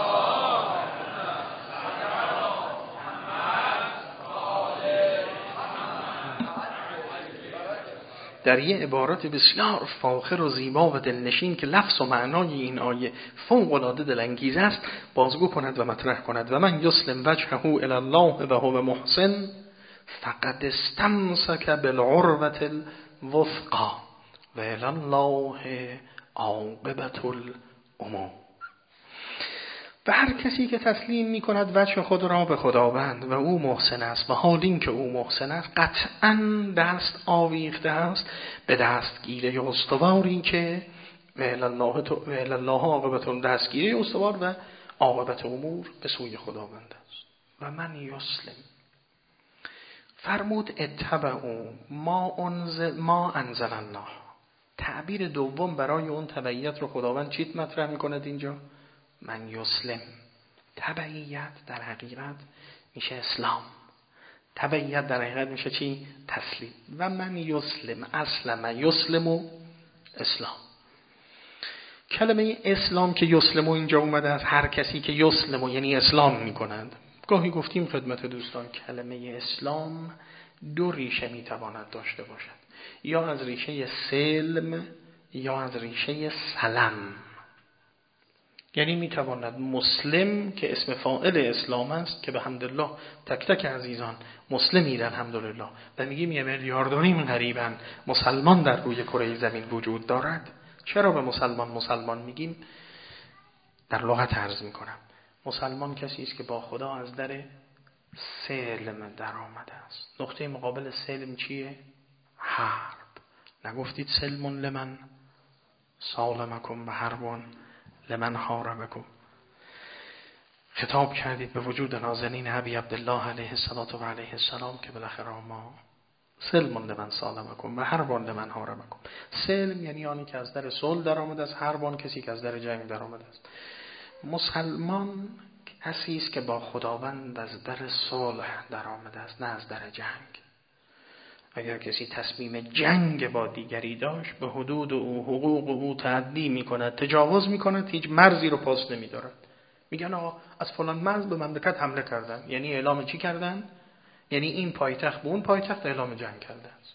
Speaker 1: در یه عبارت بسیار فاخر و زیبا و دلنشین که لفظ و معنای این آیه فوق‌العاده دلانگیز است بازگو کند و مطرح کند. و من یسلم وجهه الی الله و هو محسن فقد استمسک بالعروة الوثقی و الی الله عاقبة الامور. و هر کسی که تسلیم می کند وجه خود را به خداوند و او محسن است و حال این که او محسن است قطعا دست آویخته است به دستگیره استواری که و الی الله عاقبة، دستگیره استوار و عاقبت امور به سوی خداوند است. و من یسلم فرمود اتبعوا ما انزل الله. تعبیر دوم برای اون تبعیت رو خداوند چیت مطرح میکند اینجا؟ من یسلم. تبعیت در حقیقت میشه اسلام. تبعیت در حقیقت میشه چی؟ تسلیم. و من یسلم، اسلم یسلم و اسلام. کلمه اسلام که یسلم اینجا اومده از هر کسی که یسلم یعنی اسلام میکنند. گاهی گفتیم خدمت دوستان کلمه اسلام دو ریشه میتواند داشته باشد، یا از ریشه سلم یا از ریشه سلم. یعنی میتواند مسلم که اسم فاعل اسلام است که به حمدالله تک تک عزیزان مسلمی در الحمدلله و میگیم یه میلیاردونیم غریباً مسلمان در روی کره زمین وجود دارد. چرا به مسلمان میگیم؟ در لغت عرض میکنم مسلمان کسی است که با خدا از در سلم در آمده است. نقطه مقابل سلم چیه؟ حرب. نگفتید سلم لمن سالمکم و حربون لمن حاربکم. خطاب کردید به وجود نازنین ابی عبدالله علیه السلام که بالاخره ما سلم لمن سالمکم و حربون لمن حاربکم. سلم یعنی آنی که از در صلح در آمده است، حربون کسی که از در جنگ در آمده است. مسلمان کسی است که با خداوند از در صلح در آمده است، نه از در جنگ. اگر کسی تصمیم جنگ با دیگری داشت به حدود او حقوق او تعدی می کند، تجاوز می کند، هیچ مرزی رو پاس نمی دارد. میگن آقا از فلان مرز به مملکت حمله کردن، یعنی اعلام چی کردن؟ یعنی این پایتخت به اون پایتخت اعلام جنگ کرده است.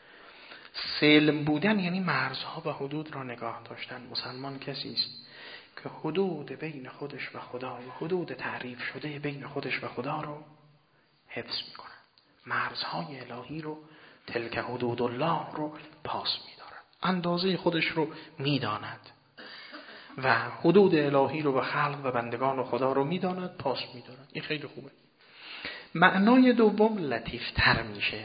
Speaker 1: سلم بودن یعنی مرزها و حدود را نگاه داشتن. مسلمان کسی است که حدود بین خودش و خدا و حدود تعریف شده بین خودش و خدا رو حفظ می کند. مرزهای الهی رو، تلک حدود الله رو پاس می دارد. اندازه خودش رو می داند و حدود الهی رو به خلق و بندگان و خدا رو می داند، پاس می دارد. این خیلی خوبه. معنای دوم لطیفتر میشه.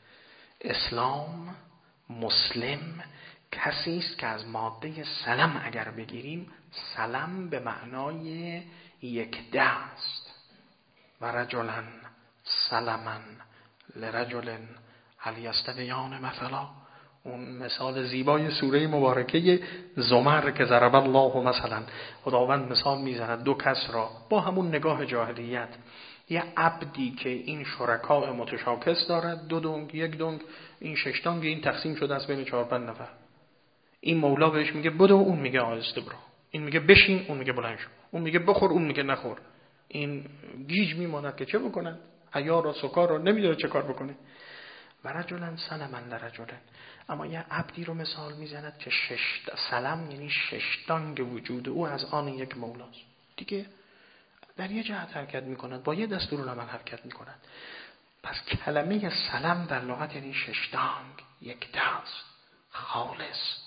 Speaker 1: اسلام، مسلم کسی است که از ماده سلم اگر بگیریم، سلم به معنای یک دست و رجلا سلمن لرجل هل یستویان مثلا. اون مثال زیبای سوره مبارکه زمر که ضرب الله مثلا، خداوند مثال میزند دو کس را با همون نگاه جاهلیت. یه عبدی که این شرکاء متشاکس دارد، دو دنگ، یک دنگ، این شش دنگ، این تقسیم شده از بین 4-5 نفر. این مولا بهش میگه بدو، اون میگه آهسته برو. این میگه بشین، اون میگه بلند شو. اون میگه بخور، اون میگه نخور. این گیج میماند که چه بکنن؟ عیار و سکار رو نمیدونه چه کار بکنه. و رجلا سلمن لرجلن. اما یه عبدی رو مثال میزند که سلم یعنی 6 دنگ وجود او از آن یک مولاست. دیگه در یه جهت حرکت میکنند، با یه دستورالعمل حرکت میکنند. پس کلمه سلم در لغت یعنی 6 دنگ، یک دست، خالص.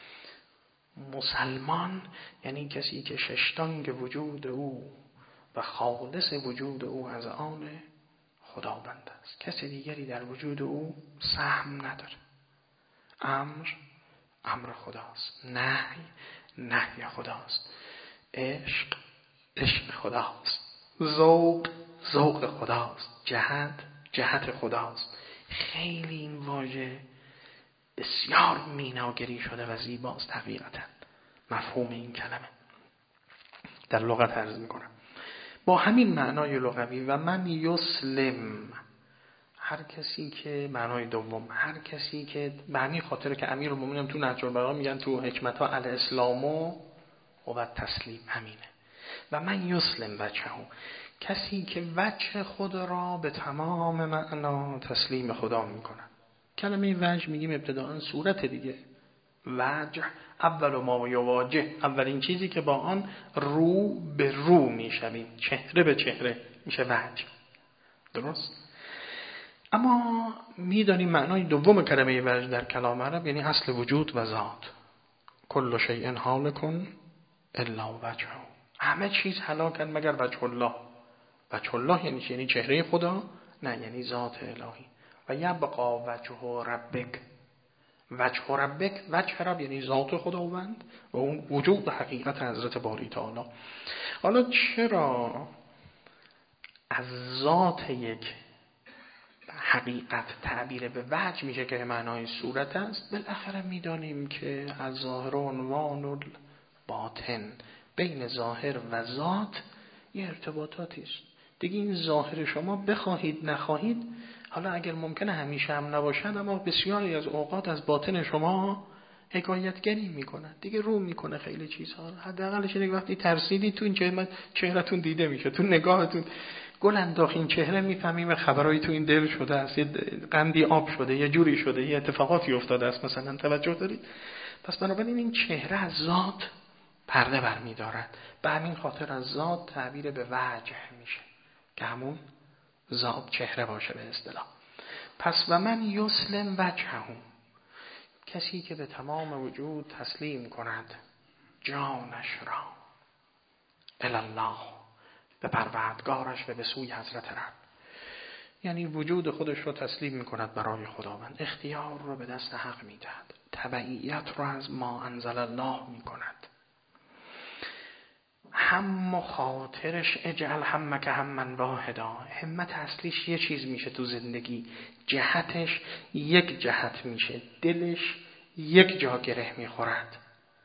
Speaker 1: مسلمان یعنی کسی که 6 دنگ وجود او و خالص وجود او از آن خداوند است. کسی دیگری در وجود او سهم نداره. امر خداست، نهی خداست، عشق خداست، ذوق خداست، جهت خداست. خیلی این واژه بسیار میناگری شده و زیباست. حقیقتا مفهوم این کلمه در لغت عرض میکنم. با همین معنای لغوی و من یسلم، هر کسی که معنای دوم، هر کسی که به همین خاطر که امیرالمومنین تو نهج البلاغه میگن تو حکمت ها الاسلامو و تسلیم همینه. و من یسلم وجهه، کسی که وجه خود را به تمام معنا تسلیم خدا میکنه. کلمه وجه میگیم ابتداء صورت دیگه. وجه اول ما یواجه، اولین چیزی که با آن رو به رو میشویم، چهره به چهره میشه وجه. درست؟ اما میدانیم معنای دوم کلمه وجه در کلام عرب یعنی اصل وجود و ذات. کل شیء هالک الا وجهه، همه چیز هلاکن مگر وجه الله. وجه الله یعنی چی؟ یعنی چهره خدا؟ نه، یعنی ذات الهی. و یبقى وجه ربک، وجه ربک، وجه رب یعنی ذات خداوند و اون وجود و حقیقت حضرت باری تعالی. حالا چرا از ذات یک حقیقت تعبیر به وجه میشه که معنای صورت است؟ بالاخره میدانیم که از ظاهر و عنوان باطن، بین ظاهر و ذات یه ارتباطاتی است دیگه. این ظاهر شما بخواهید نخواهید، حالا اگر ممکنه همیشه هم نباشد، اما بسیاری از اوقات از باطن شما حکایتگری میکنه دیگه، رو میکنه خیلی چیزها. حداقلش اینه وقتی ترسیدی تو این چهرهتون دیده میشه، تو نگاهتون گل انداخین چهره میفهمیم خبرایی تو این دل شده است، یه قندی آب شده، یه جوری شده، یه اتفاقاتی افتاده است مثلا. توجه دارید؟ پس بنابراین این چهره از ذات پرده برمی‌دارد. به همین خاطر از ذات تعبیر به وجه میشه که همون ذات چهره باشه به اصطلاح. پس و من یسلم وجهه، کسی که به تمام وجود تسلیم کند جانش را الی الله، به پروردگارش و به سوی حضرت رب، یعنی وجود خودش رو تسلیم میکند برای خداوند، اختیار رو به دست حق میدهد، تبعیت رو از ما انزل الله میکند. هم خاطرش اجعل همک هممن واحدا، همت اصلیش یه چیز میشه تو زندگی، جهتش یک جهت میشه، دلش یک جا گره میخورد.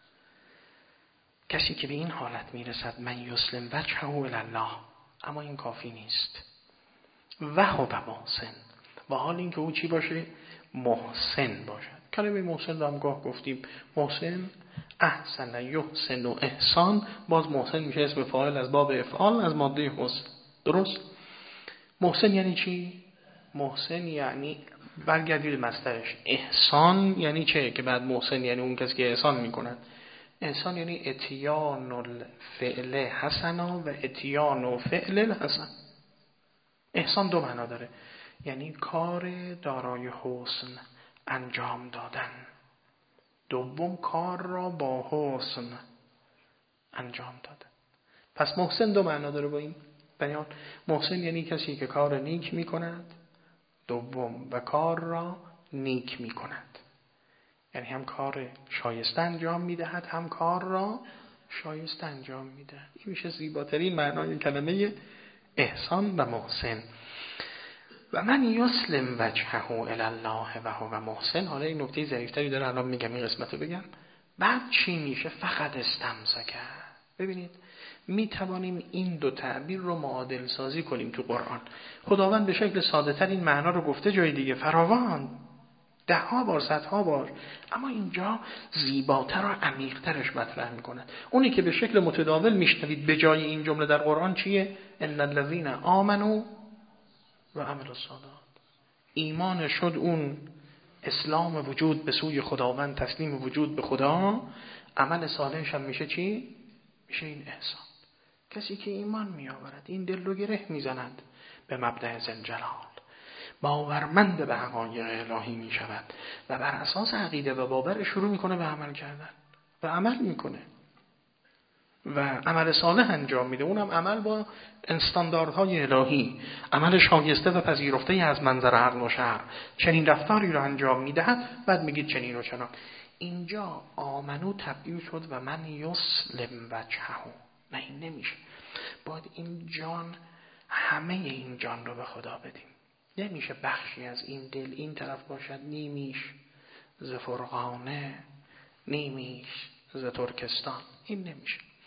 Speaker 1: کسی که به این حالت میرسد من یسلم وجهه الی الله، اما این کافی نیست. و هو محسن، و حال این که او چی باشه؟ محسن باشد. کلمه محسن رو هم گاه گفتیم، محسن احسن یحسن و احسان، باز محسن میشه اسم فاعل از باب افعال از ماده حسن. درست؟ محسن یعنی چی؟ محسن یعنی برگردید مصدرش، احسان یعنی چه؟ که بعد محسن یعنی اون کسی که احسان میکند. احسان یعنی اتیان الفعل حسنا و اتیان و فعل الحسن. احسان دو معنا داره، یعنی کار دارای حسن انجام دادن، دوم کار را با حسن انجام دادن. پس محسن دو معنا داره با این بیان. محسن یعنی کسی که کار نیک می کند، دوم و کار را نیک می کند، یعنی هم کار شایسته انجام می دهد هم کار را شایسته انجام می دهد. این میشه زیباترین معنای کلمه احسان و محسن. و من یسلم وجهه الی الله و هو محسن. حالا این نکته ظریف‌تری داره، الان میگم این قسمت رو بگم. بعد چی میشه؟ فقط استمسک. ببینید می توانیم این دو تعبیر رو معادل سازی کنیم تو قرآن. خداوند به شکل ساده تر این معنا رو گفته جای دیگه فراوان، ده ها بار، صدها بار، اما اینجا زیباتر و عمیق‌ترش مطرح میکنه. اونی که به شکل متداول میشنوید به جای این جمله در قرآن چیه؟ ان الذين آمنوا و عملوا الصالحات. ایمان شد اون اسلام وجود به سوی خداوند، تسلیم وجود به خدا، عمل صالحش هم میشه چی؟ میشه این احسان. کسی که ایمان میآورد، این دل رو گره میزند به مبدأ ذوالجلال، باورمند به حقایق الهی می شود و بر اساس عقیده و باور شروع میکنه به عمل کردن و عمل میکنه و عمل صالح انجام میده، اونم عمل با استانداردهای الهی، عمل شایسته و پذیرفته از منظر عقل و شرع. چنین رفتاری رو انجام میدهد، بعد میگید چنین و چنان. اینجا آمنو تبدیل شد و من یسلم وجهه. نه این نمیشه، باید این جان، همه این جان رو به خدا بدیم. نمیشه بخشی از این دل این طرف باشد، نیمیش ز فرغانه، نیمیش ز ترکستان، این نمیشه.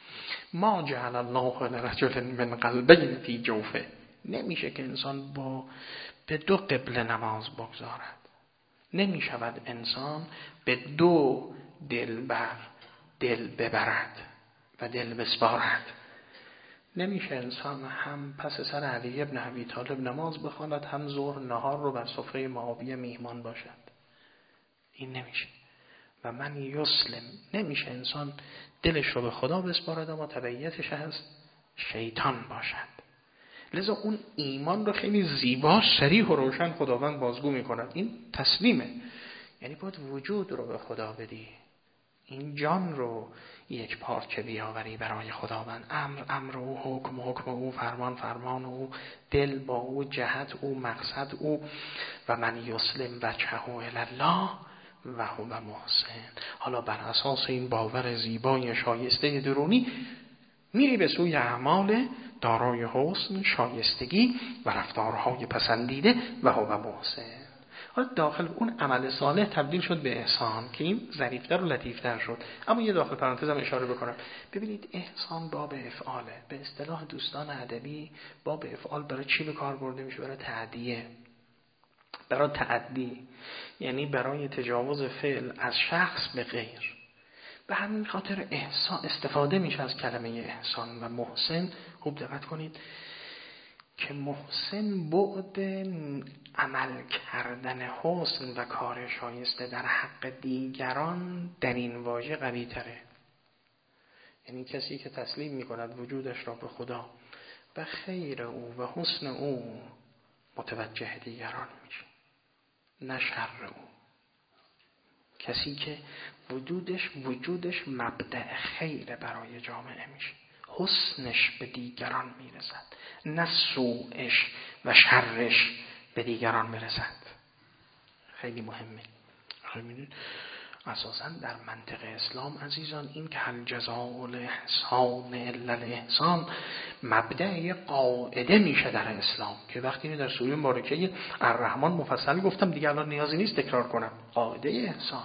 Speaker 1: ما جعل الله لرجل من قلبین فی جوفه. نمیشه که انسان به دو قبله نماز بگذارد. نمی شود انسان به دو دلبر دل ببرد و دل بسپارد. نمیشه انسان هم پس سر علی ابن ابی طالب نماز بخواند، هم ظهر نهار رو بر سفره معاویه میهمان باشد. این نمیشه. و من یسلم، نمیشه انسان دلش رو به خدا بسپارد اما تبعیتش از شیطان باشد. لذا اون ایمان رو خیلی زیبا، صریح و روشن خداوند بازگو میکند. این تسلیمه، یعنی باید وجود رو به خدا بدی، این جان رو یک پارچه بیاوری برای خداوند. امر او، حکم او، فرمان او، دل با او، جهت او، مقصد او. و من یسلم وجهه الی الله و هو محسن. حالا بر اساس این باور زیبای شایسته درونی میری به سوی اعمال دارای حسن، شایستگی و رفتارهای پسندیده و هو محسن. حالا داخل اون عمل صالح تبدیل شد به احسان که این ظریف‌تر و لطیف‌تر شد. اما یه داخل پرانتزم اشاره بکنم. ببینید احسان باب افعاله. به اصطلاح دوستان ادبی باب افعال برای چی به کار برده میشه؟ برای تعدیه، برای تعدی، یعنی برای تجاوز فعل از شخص به غیر. به همین خاطر احسان استفاده میشه از کلمه احسان. و محسن، خوب دقت کنید که محسن بعد عمل کردن حسن و کار شایسته در حق دیگران در این واژه قوی تره. یعنی کسی که تسلیم میکند وجودش را به خدا و خیر او و حسن او، متوجه دیگران میشه، نه شر او. کسی که وجودش مبدأ خیر برای جامعه میشه، حسنش به دیگران میرسد، نه سوءش و شرش به دیگران میرسد. خیلی مهمه. خیلی اساساً در منطق اسلام عزیزان این که هل جزاء الاحسان الا الاحسان مبدأ قاعده میشه در اسلام، که وقتی اینو در سوره مبارکه الرحمن مفصل گفتم دیگه الان نیازی نیست تکرار کنم. قاعده احسان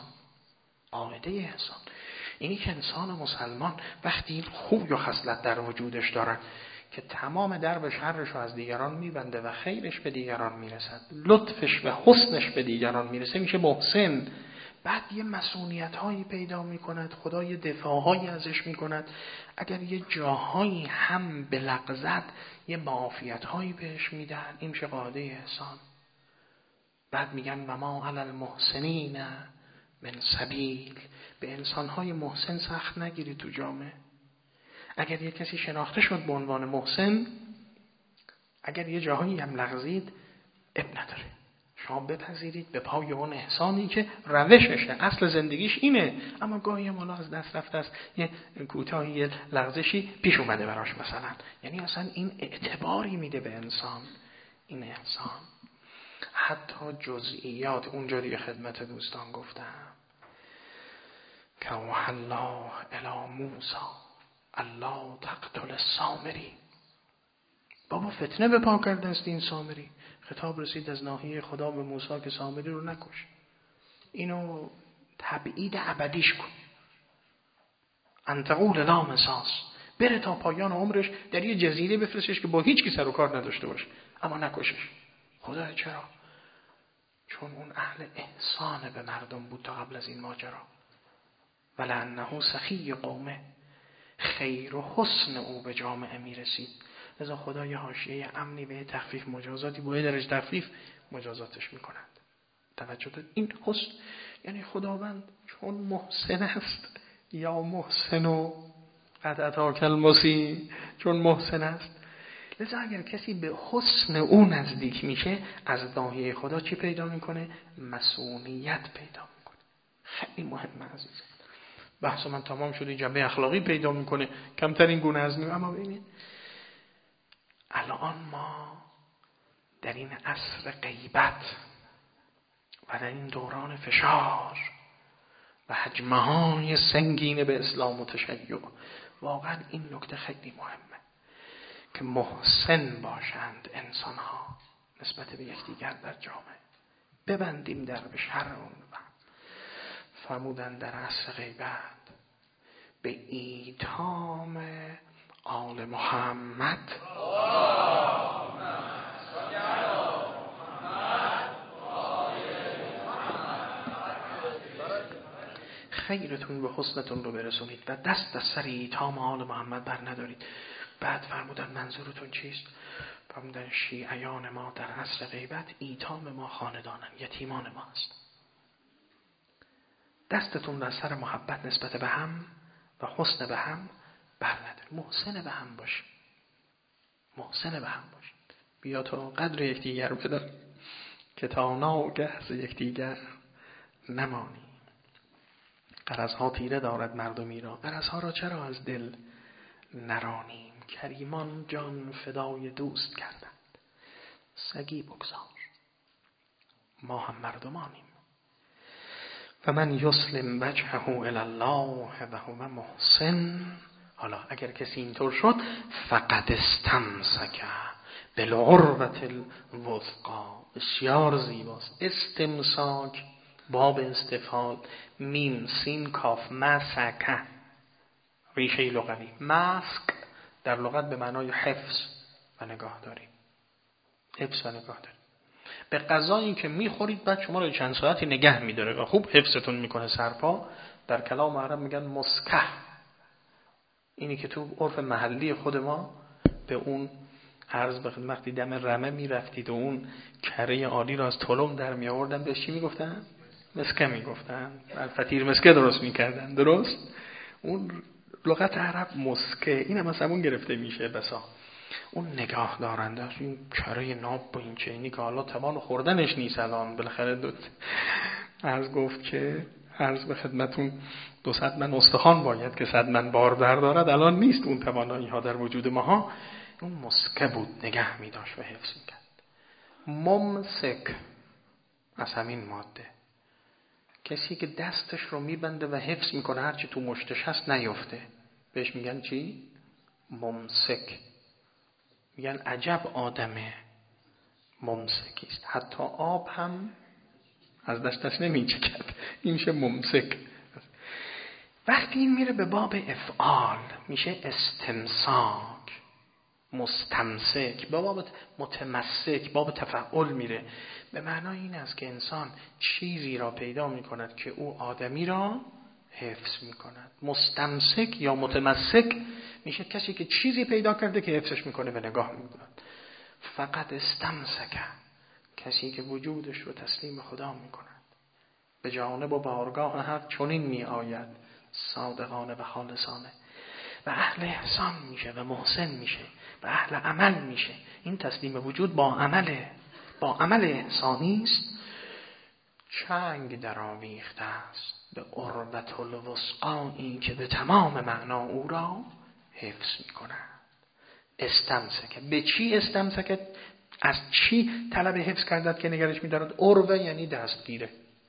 Speaker 1: اینی که انسان مسلمان وقتی این خوب و خصلت در وجودش دارد که تمام درب شرش رو از دیگران میبنده و خیرش به دیگران میرسد، لطفش و حسنش به دیگران میرسه، میشه محسن. بعد یه مسئولیت هایی پیدا میکند، خدا یه دفاع هایی ازش میکند. اگر یه جاهایی هم بلغزد یه معافیت هایی بهش میدن، این میشه قاعده احسان. بعد میگن و ما علی المحسنین من سبیل، به انسانهای محسن سخت نگیری تو جامعه. اگر یه کسی شناخته شد به عنوان محسن، اگر یه جاهایی هم لغزید اب نداره، شما بپذیرید به پای اون احسانی که روششه، اصل زندگیش اینه، اما گاهی هم از دست رفته است، یه کوتاهی یه لغزشی پیش اومده براش مثلا. یعنی اصلا این اعتباری میده به انسان، این احسان. حتی جزئیات اونجا دیگه خدمت دوستان گفتم که اوحی الله الی موسی الله تقتل السامری. بابا فتنه به پا کرده است این سامری. خطاب رسید از ناحیه خدا به موسی که سامری رو نکش، اینو تبعید ابدیش کن، ان تقول لا مساس، بره تا پایان عمرش در یه جزیره بفرستش که با هیچ کی سر و کار نداشته باشه، اما نکشش. خدا چرا؟ چون اون اهل احسان به مردم بود تا قبل از این ماجرا. ولانه سخی قومه، خیر و حسن او به جامعه میرسید. لذا خدا یه حاشیه امنی به تخفیف مجازاتی با درجه تخفیف مجازاتش میکنند. توجه دارید؟ این حسن یعنی خداوند چون محسن است، یا محسن و قد اتاک المسی، چون محسن است. لذا اگر کسی به حسن او نزدیک میشه از ناحیه خدا چی پیدا میکنه؟ مسئولیت پیدا میکنه. خیلی مهمه عزیزان. بحث من تمام شده، جنبه اخلاقی پیدا میکنه، کمترین گونه از نیم. اما ببینید الان ما در این عصر غیبت و در این دوران فشار و حجمه های سنگین به اسلام و تشیع، واقعا این نکته خیلی مهمه که محسن باشند انسان ها نسبت به یکدیگر در جامعه. ببندیم در به شر اون. فرمودن در عصر غیبت به ایتام آل محمد. خیرتون به حسنتون رو برسونید و دست از سر ایتام آل محمد بر ندارید. بعد فرمودن منظورتون چیست؟ فرمودن شیعیان ما در عصر غیبت ایتام ما خاندانن، یتیمان ما هست. دستتون رو از سر محبت نسبت به هم و حسن به هم بر ندارید. محسن به هم باشید. محسن به هم باشید. بیا تا قدر یکدیگر بدار که تا ناگه از یکدیگر نمانی. غرضها تیره دارد مردمی را، غرضها را چرا از دل نرانیم. کریمان جان فدای دوست کردند، سگی بگذار ما هم مردمانیم. و من یسلم وجهه الی الله و هو محسن. حالا اگر کسی اینطور شد، فقد استمسک بالعروة الوثقی. بسیار زیباست. استمساک باب استفعال، میم سین کاف مسکه، ریشه لغوی. مسک در لغت به معنای حفظ و نگاهداری. حفظ و نگاهداری. به غذایی که میخورید بعد شما رو چند ساعتی نگه میداره و خوب حفظتون میکنه سرپا. در کلام عرب میگن مسکه. اینی که تو عرف محلی خود ما به اون عرض به خدمت، وقتی دم رمه میرفتید و اون کره عالی را از تلم در می آوردن، بهش چی میگفتن؟ مسکه میگفتن. فطیر مسکه درست میکردن. درست؟ اون لغت عرب مسکه، این هم از همون گرفته میشه. بسا اون نگاه دارنده است، این کره ناب با این چینی که حالا توان خوردنش نیست الان. بالاخره عرض گفت که عرض به خدمتون 200 من استخوان باید که 100 من بار بردارد. الان نیست اون توانایی ها در وجود ماها. اون مسکه بود، نگه می داشت و حفظ می کرد. ممسک از همین ماده، کسی که دستش رو میبنده و حفظ میکنه هرچی تو مشتش هست نیفته، بهش میگن چی؟ ممسک. میگن عجب آدمه ممسکیست، حتی آب هم از دستش نمیچکد. این میشه ممسک. وقتی این میره به باب افعال میشه استمساک، مستمسک. به باب متمسک، باب تفعول میره. به معنای این است که انسان چیزی را پیدا میکند که او آدمی را حفظ میکند. مستمسک یا متمسک میشه کسی که چیزی پیدا کرده که حفظش میکنه و نگاه میکند. فقط استمسک، کسی که وجودش رو تسلیم خدا میکند. به جانب و بارگاه حق چنین می آید، صادقانه و خالصانه، و اهل احسان میشه و محسن میشه و اهل عمل میشه. این تسلیم وجود با عمله، با عمل احسانی است. چنگ در آویخته است به عروة الوثقی که به تمام معنا او را حفظ میکند. استمسک. به چی استمسک؟ از چی طلب حفظ کردد که نگرش میدارد؟ عروه یعنی دستگیره.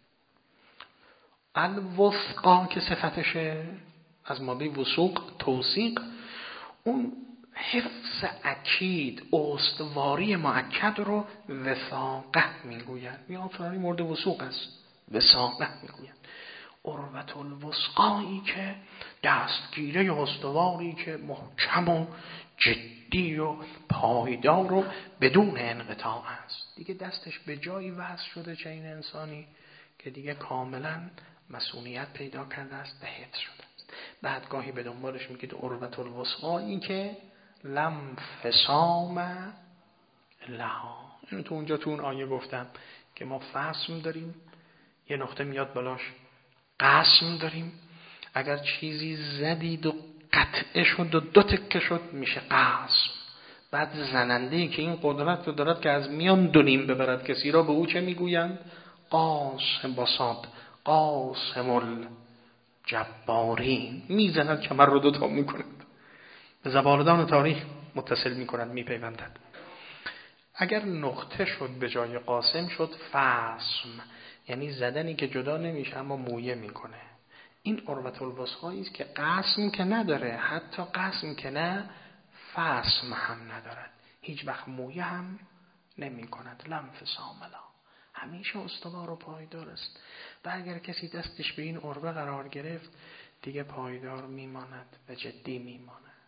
Speaker 1: الوثقا که صفتشه از ماده وثوق، توثیق. اون حفظ اکید، استواری مؤکد رو وثاقه میگوین. یا فلانی مورد وثوق است، وثاقه میگوین. عروة الوثقی که دستگیره استواری که محکم و جدی و پایدار و بدون انقطاع است. دیگه دستش به جایی وصل شده چه این انسانی که دیگه کاملا مسئولیت پیدا کرده است و حفظ شده است. بعد گاهی به دنبالش میگید عروة الوثقی که لم فسام لها. اینو تو اونجا تو اون آیه گفتم که ما فصم داریم، یه نقطه میاد بالاش قسم داریم. اگر چیزی زدید و قطعه شد و 2 تکه شد میشه قسم. بعد زننده‌ای که این قدرت رو دارد که از میان 2 نیم ببرد کسی را، به او چه میگویند؟ قاسم باساد، قاسم الجبارین. میزند کمر رو 2 تا میکند، به زباندان تاریخ متصل میکند، میپیوندد. اگر نقطه شد به جای قاسم شد فصم، یعنی زدنی که جدا نمیشه اما مویه میکنه. این عروة الوثقی است که قسم که نداره، حتی قسم که نه فصم هم ندارد، هیچ وقت مویه هم نمی کند. لم فسام لها، همیشه استوار و پایدار است. و اگر کسی دستش به این عروه قرار گرفت دیگه پایدار میماند و جدی میماند.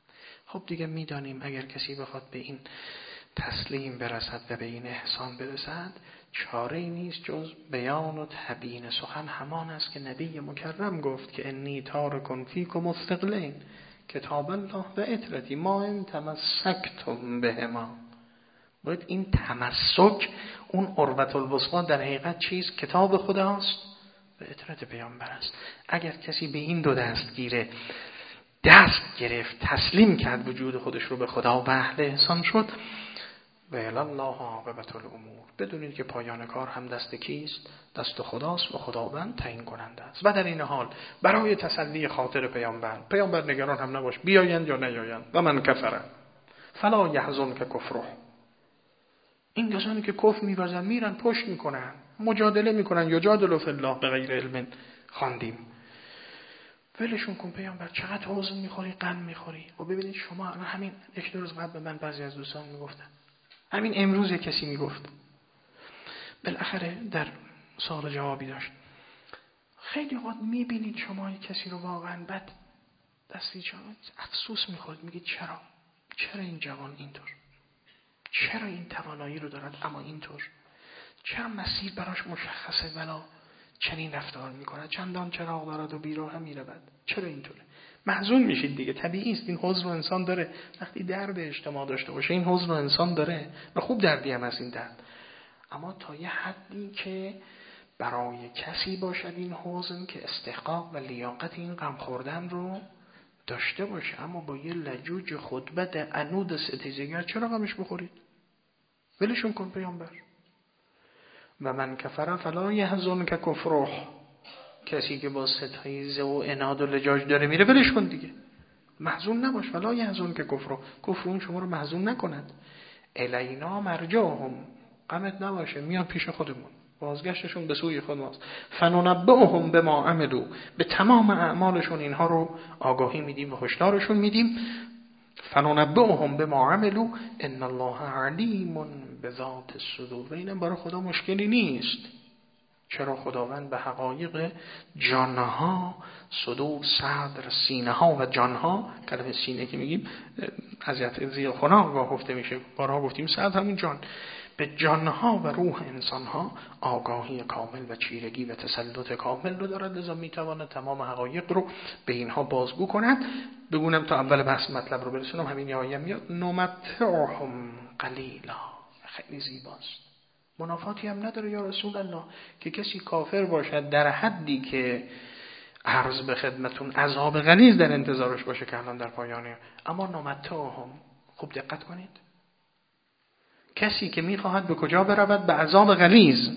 Speaker 1: خب دیگه میدانیم اگر کسی بخواد به این تسلیم برسد و به این احسان برسد، چاره ای نیست جز بیان و تبیین سخن. همان است که نبی مکرم گفت که انی تارک فیکم الثقلین کتاب الله و اطرتی ما ان تمسکتم بهما. باید این تمسک، اون عروة الوثقی در حقیقت چیست؟ کتاب خداست و اطرت پیامبر است. اگر کسی به این دو دستگیره دست گرفت، تسلیم کرد وجود خودش رو به خدا و اهل احسان شد، و الی الله عاقبة الامور، بدونید که پایان کار هم دست کیست؟ دست خداست و خداوند تعیین کننده است. و در این حال برای تسلی خاطر پیامبر نگران هم نباش بیایند یا نیایند. و من کفر فلا یحزنک کفره. این کسانی که کفر می‌ورزن میرن پشت میکنن، مجادله میکنن، یجادلوا فی الله بغیر علم خواندیم. ولشون کن پیامبر، چقدر حزن میخوری، غم میخوری. و ببینید شما همین یک دو روز قبل به من بعضی از دوستان میگفتن، همین امروز کسی میگفت، بالاخره در سوال جوابی داشت، خیلی وقت میبینید شما کسی رو واقعا بد دستی چون افسوس میخورید، میگید چرا این جوان اینطور، چرا این توانایی رو دارد اما اینطور، چرا مسیر براش مشخصه ولی چنین رفتار میکنه، چندان چراغ دارد و بیراه هم میرود، چرا اینطوره؟ محزون میشید دیگه، طبیعی است. این حزن رو انسان داره. وقتی درد اجتماع داشته باشه این حزن رو انسان داره و خوب دردی هم از این درد، اما تا یه حدی که برای کسی باشد این حزن که استحقاق و لیاقت این غم خوردن رو داشته باشه، اما با یه لجوج خطبت عنود ستیزگر چرا غمش بخورید؟ ولشون کن پیامبر. و من کفر فلا یحزنک کفره، کسی که با ستیزه و عناد و لجاج داره میره ولش کن دیگه، محزون نباش. فلا یحزنک کفره، کفر اون شما رو محزون نکند. الینا مرجعهم، غمت نباشه، میان پیش خودمون، بازگشتشون به سوی خود ماست. فننبئهم بما عملوا، به تمام اعمالشون اینها رو آگاهی میدیم و هشدارشون میدیم. فننبئهم بما عملوا ان الله علیم بذات الصدور. اینم برای خدا مشکلی نیست. چرا؟ خداوند به حقایق جانها، صدور، صدر، سینه ها و جانها، کلمه سینه که میگیم اذیت زیر خناق گفته میشه، بارها گفتیم صدر همون جان، به جانها و روح انسانها آگاهی کامل و چیرگی و تسلط کامل رو دارد، لذا میتواند تمام حقایق رو به اینها بازگو کند. بگونم تا اول بحث مطلب رو برسونم، همین آیه میاد نمتعهم قلیلا، خیلی زیباست، منافاتی هم نداره یا رسول الله که کسی کافر باشد در حدی که عرض به خدمتون عذاب غلیظ در انتظارش باشه که الان در پایانه، اما نمتعهم، خوب دقت کنید، کسی که میخواهد به کجا برود؟ به عذاب غلیظ.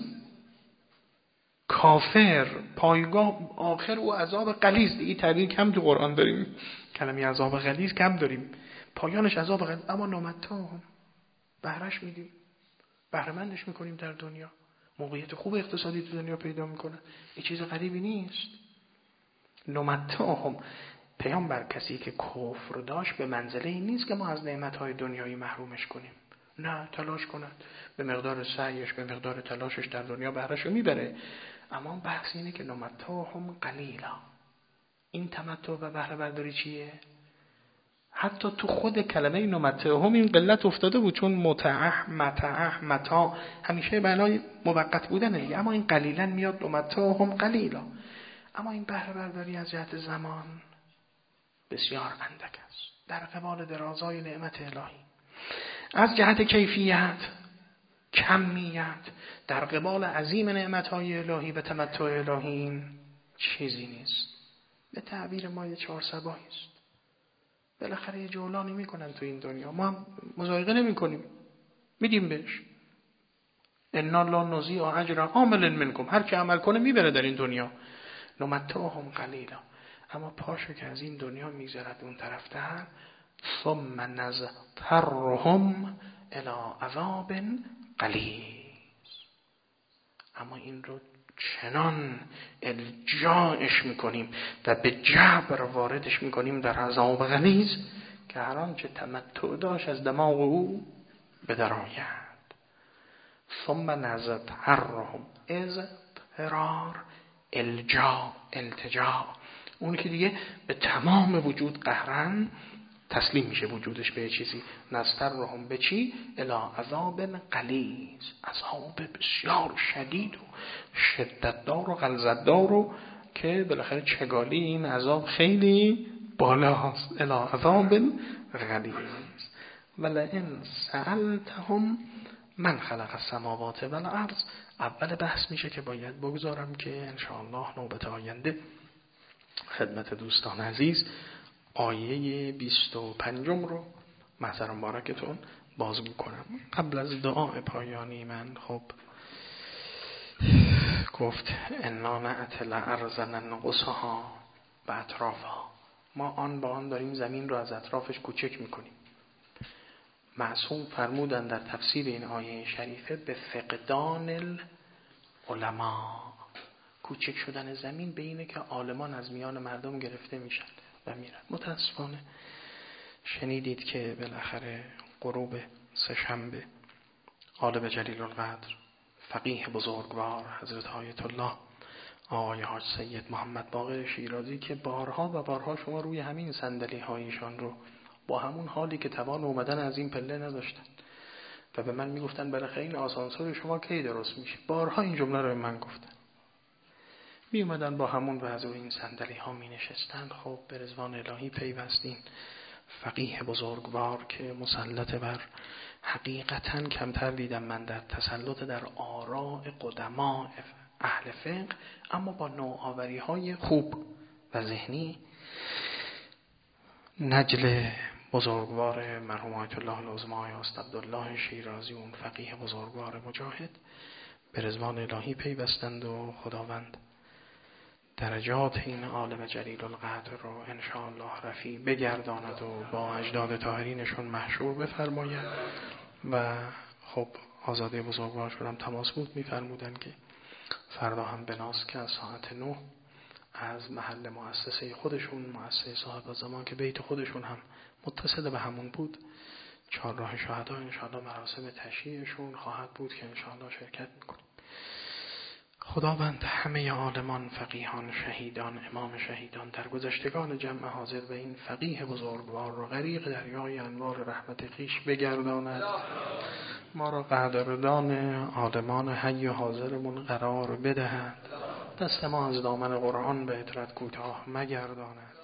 Speaker 1: کافر پایگاه آخر او عذاب غلیظ، دیگه تعبیر کم تو قرآن داریم، کلمه عذاب غلیظ کم داریم، پایانش عذاب غلیظ. اما نمتعهم، بهرش میدیم، بهره‌مندش میکنیم در دنیا، موقعیت خوب اقتصادی تو دنیا پیدا میکنه، این چیز غریبی نیست. نمتعهم، پیامبر کسی که کفر داشت به منزله این نیست که ما از نعمتهای دنیایی محرومش کنیم، نه، تلاش کند، به مقدار سعیش، به مقدار تلاشش در دنیا بهره‌شو میبره. اما بحث اینه که نمتعهم قلیلا. این تمتع و بهره برداری چیه؟ حتی تو خود کلمه نمتعهم این قلت افتاده بود، چون متاع همیشه معنای موقت بودنه دیگه، اما این قلیلا میاد نمتعهم قلیلا. اما این بهره برداری از جهت زمان بسیار اندک است در قبال درازای نعمت الهی. از جهت کیفیت، کمیت، در قبال عظیم نعمت‌های الهی و تمتع الهی این چیزی نیست. به تعبیر ما یه 4 صباحی است. بالاخره یه جولانی میکنن تو این دنیا، ما هم مضایقه نمی کنیم، میدیم بهش. انا لا نضیع اجر عامل منکم، هر کی عمل کنه میبره در این دنیا. نمتعهم قلیلا، اما پاشو که از این دنیا میگذرد اون طرفتر، ثم نضطرهم الی عذاب غلیظ، اما این رو چنان الجاش میکنیم و به جبر واردش میکنیم در عذاب غلیظ که هر آنچه تمتع داشت از دماغ او بدرآید. ثم نضطرهم، اضطرار، الجا، التجا، اون که دیگه به تمام وجود قهرن، تسلیم میشه وجودش به چیزی. نسترهم به چی؟ الی عذاب غلیظ، عذاب بسیار شدید و شدتدار و غلظتدار و که بالاخره چگالی این عذاب خیلی بالاست. الی عذاب غلیظ ولئن سألتهم من خلق السماوات والارض. اول بحث میشه که باید بگذارم که انشاءالله نوبت آینده خدمت دوستان عزیز آیه 25 رو محضر مبارکتون بازگو کنم. قبل از دعای پایانی من خب گفت انا نأتی الارض ننقصها به اطرافها، ما آن با آن داریم زمین رو از اطرافش کوچک میکنیم. معصوم فرمودن در تفسیر این آیه شریفه به فقدان العلماء، کوچک شدن زمین به اینه که عالمان از میان مردم گرفته میشن و میرن. متاسفانه شنیدید که بالاخره غروب سه‌شنبه عالم جلیل القدر فقیه بزرگوار حضرت آیت الله آقای حاج سید محمد باقر شیرازی که بارها و بارها شما روی همین صندلی هایشان رو با همون حالی که توان اومدن از این پله نداشتن و به من میگفتن بالاخره این آسانسور شما کی درست میشه، بارها این جمله رو به من گفتن. می اومدن با همون وضع و این صندلی ها می نشستن. خب به رضوان الهی پیوستین فقیه بزرگوار که مسلط بر حقیقتا کمتر دیدم من در تسلط در آراء قدما اهل فقه، اما با نوآوری های خوب و ذهنی. نجل بزرگوار مرحوم آیت الله العظما استاد عبدالله شیرازی، اون فقیه بزرگوار مجاهد، به رضوان الهی پیوستند و خداوند درجات این عالم جلیل القدر رو انشاءالله رفیع بگرداند و با اجداد طاهرینشون محشور بفرماید. و خب آزاده بزرگوار شدم تماس بود میفرمودن که فردا هم بناس که از ساعت 9 از محل مؤسسه خودشون، مؤسسه صاحب زمان که بیت خودشون هم متصل به همون بود، چهارراه شهدا انشاءالله مراسم تشییعشون خواهد بود که انشاءالله شرکت میکنیم. خداوند همه عالمان، فقیهان، شهیدان، امام شهیدان در گذشتگان جمع حاضر و این فقیه بزرگوار رو غریق دریای انوار رحمت خویش بگرداند. ما را قدردان عالمان حی حاضرمون قرار بدهد. دست ما از دامن قرآن به عطرت کوتاه مگرداند.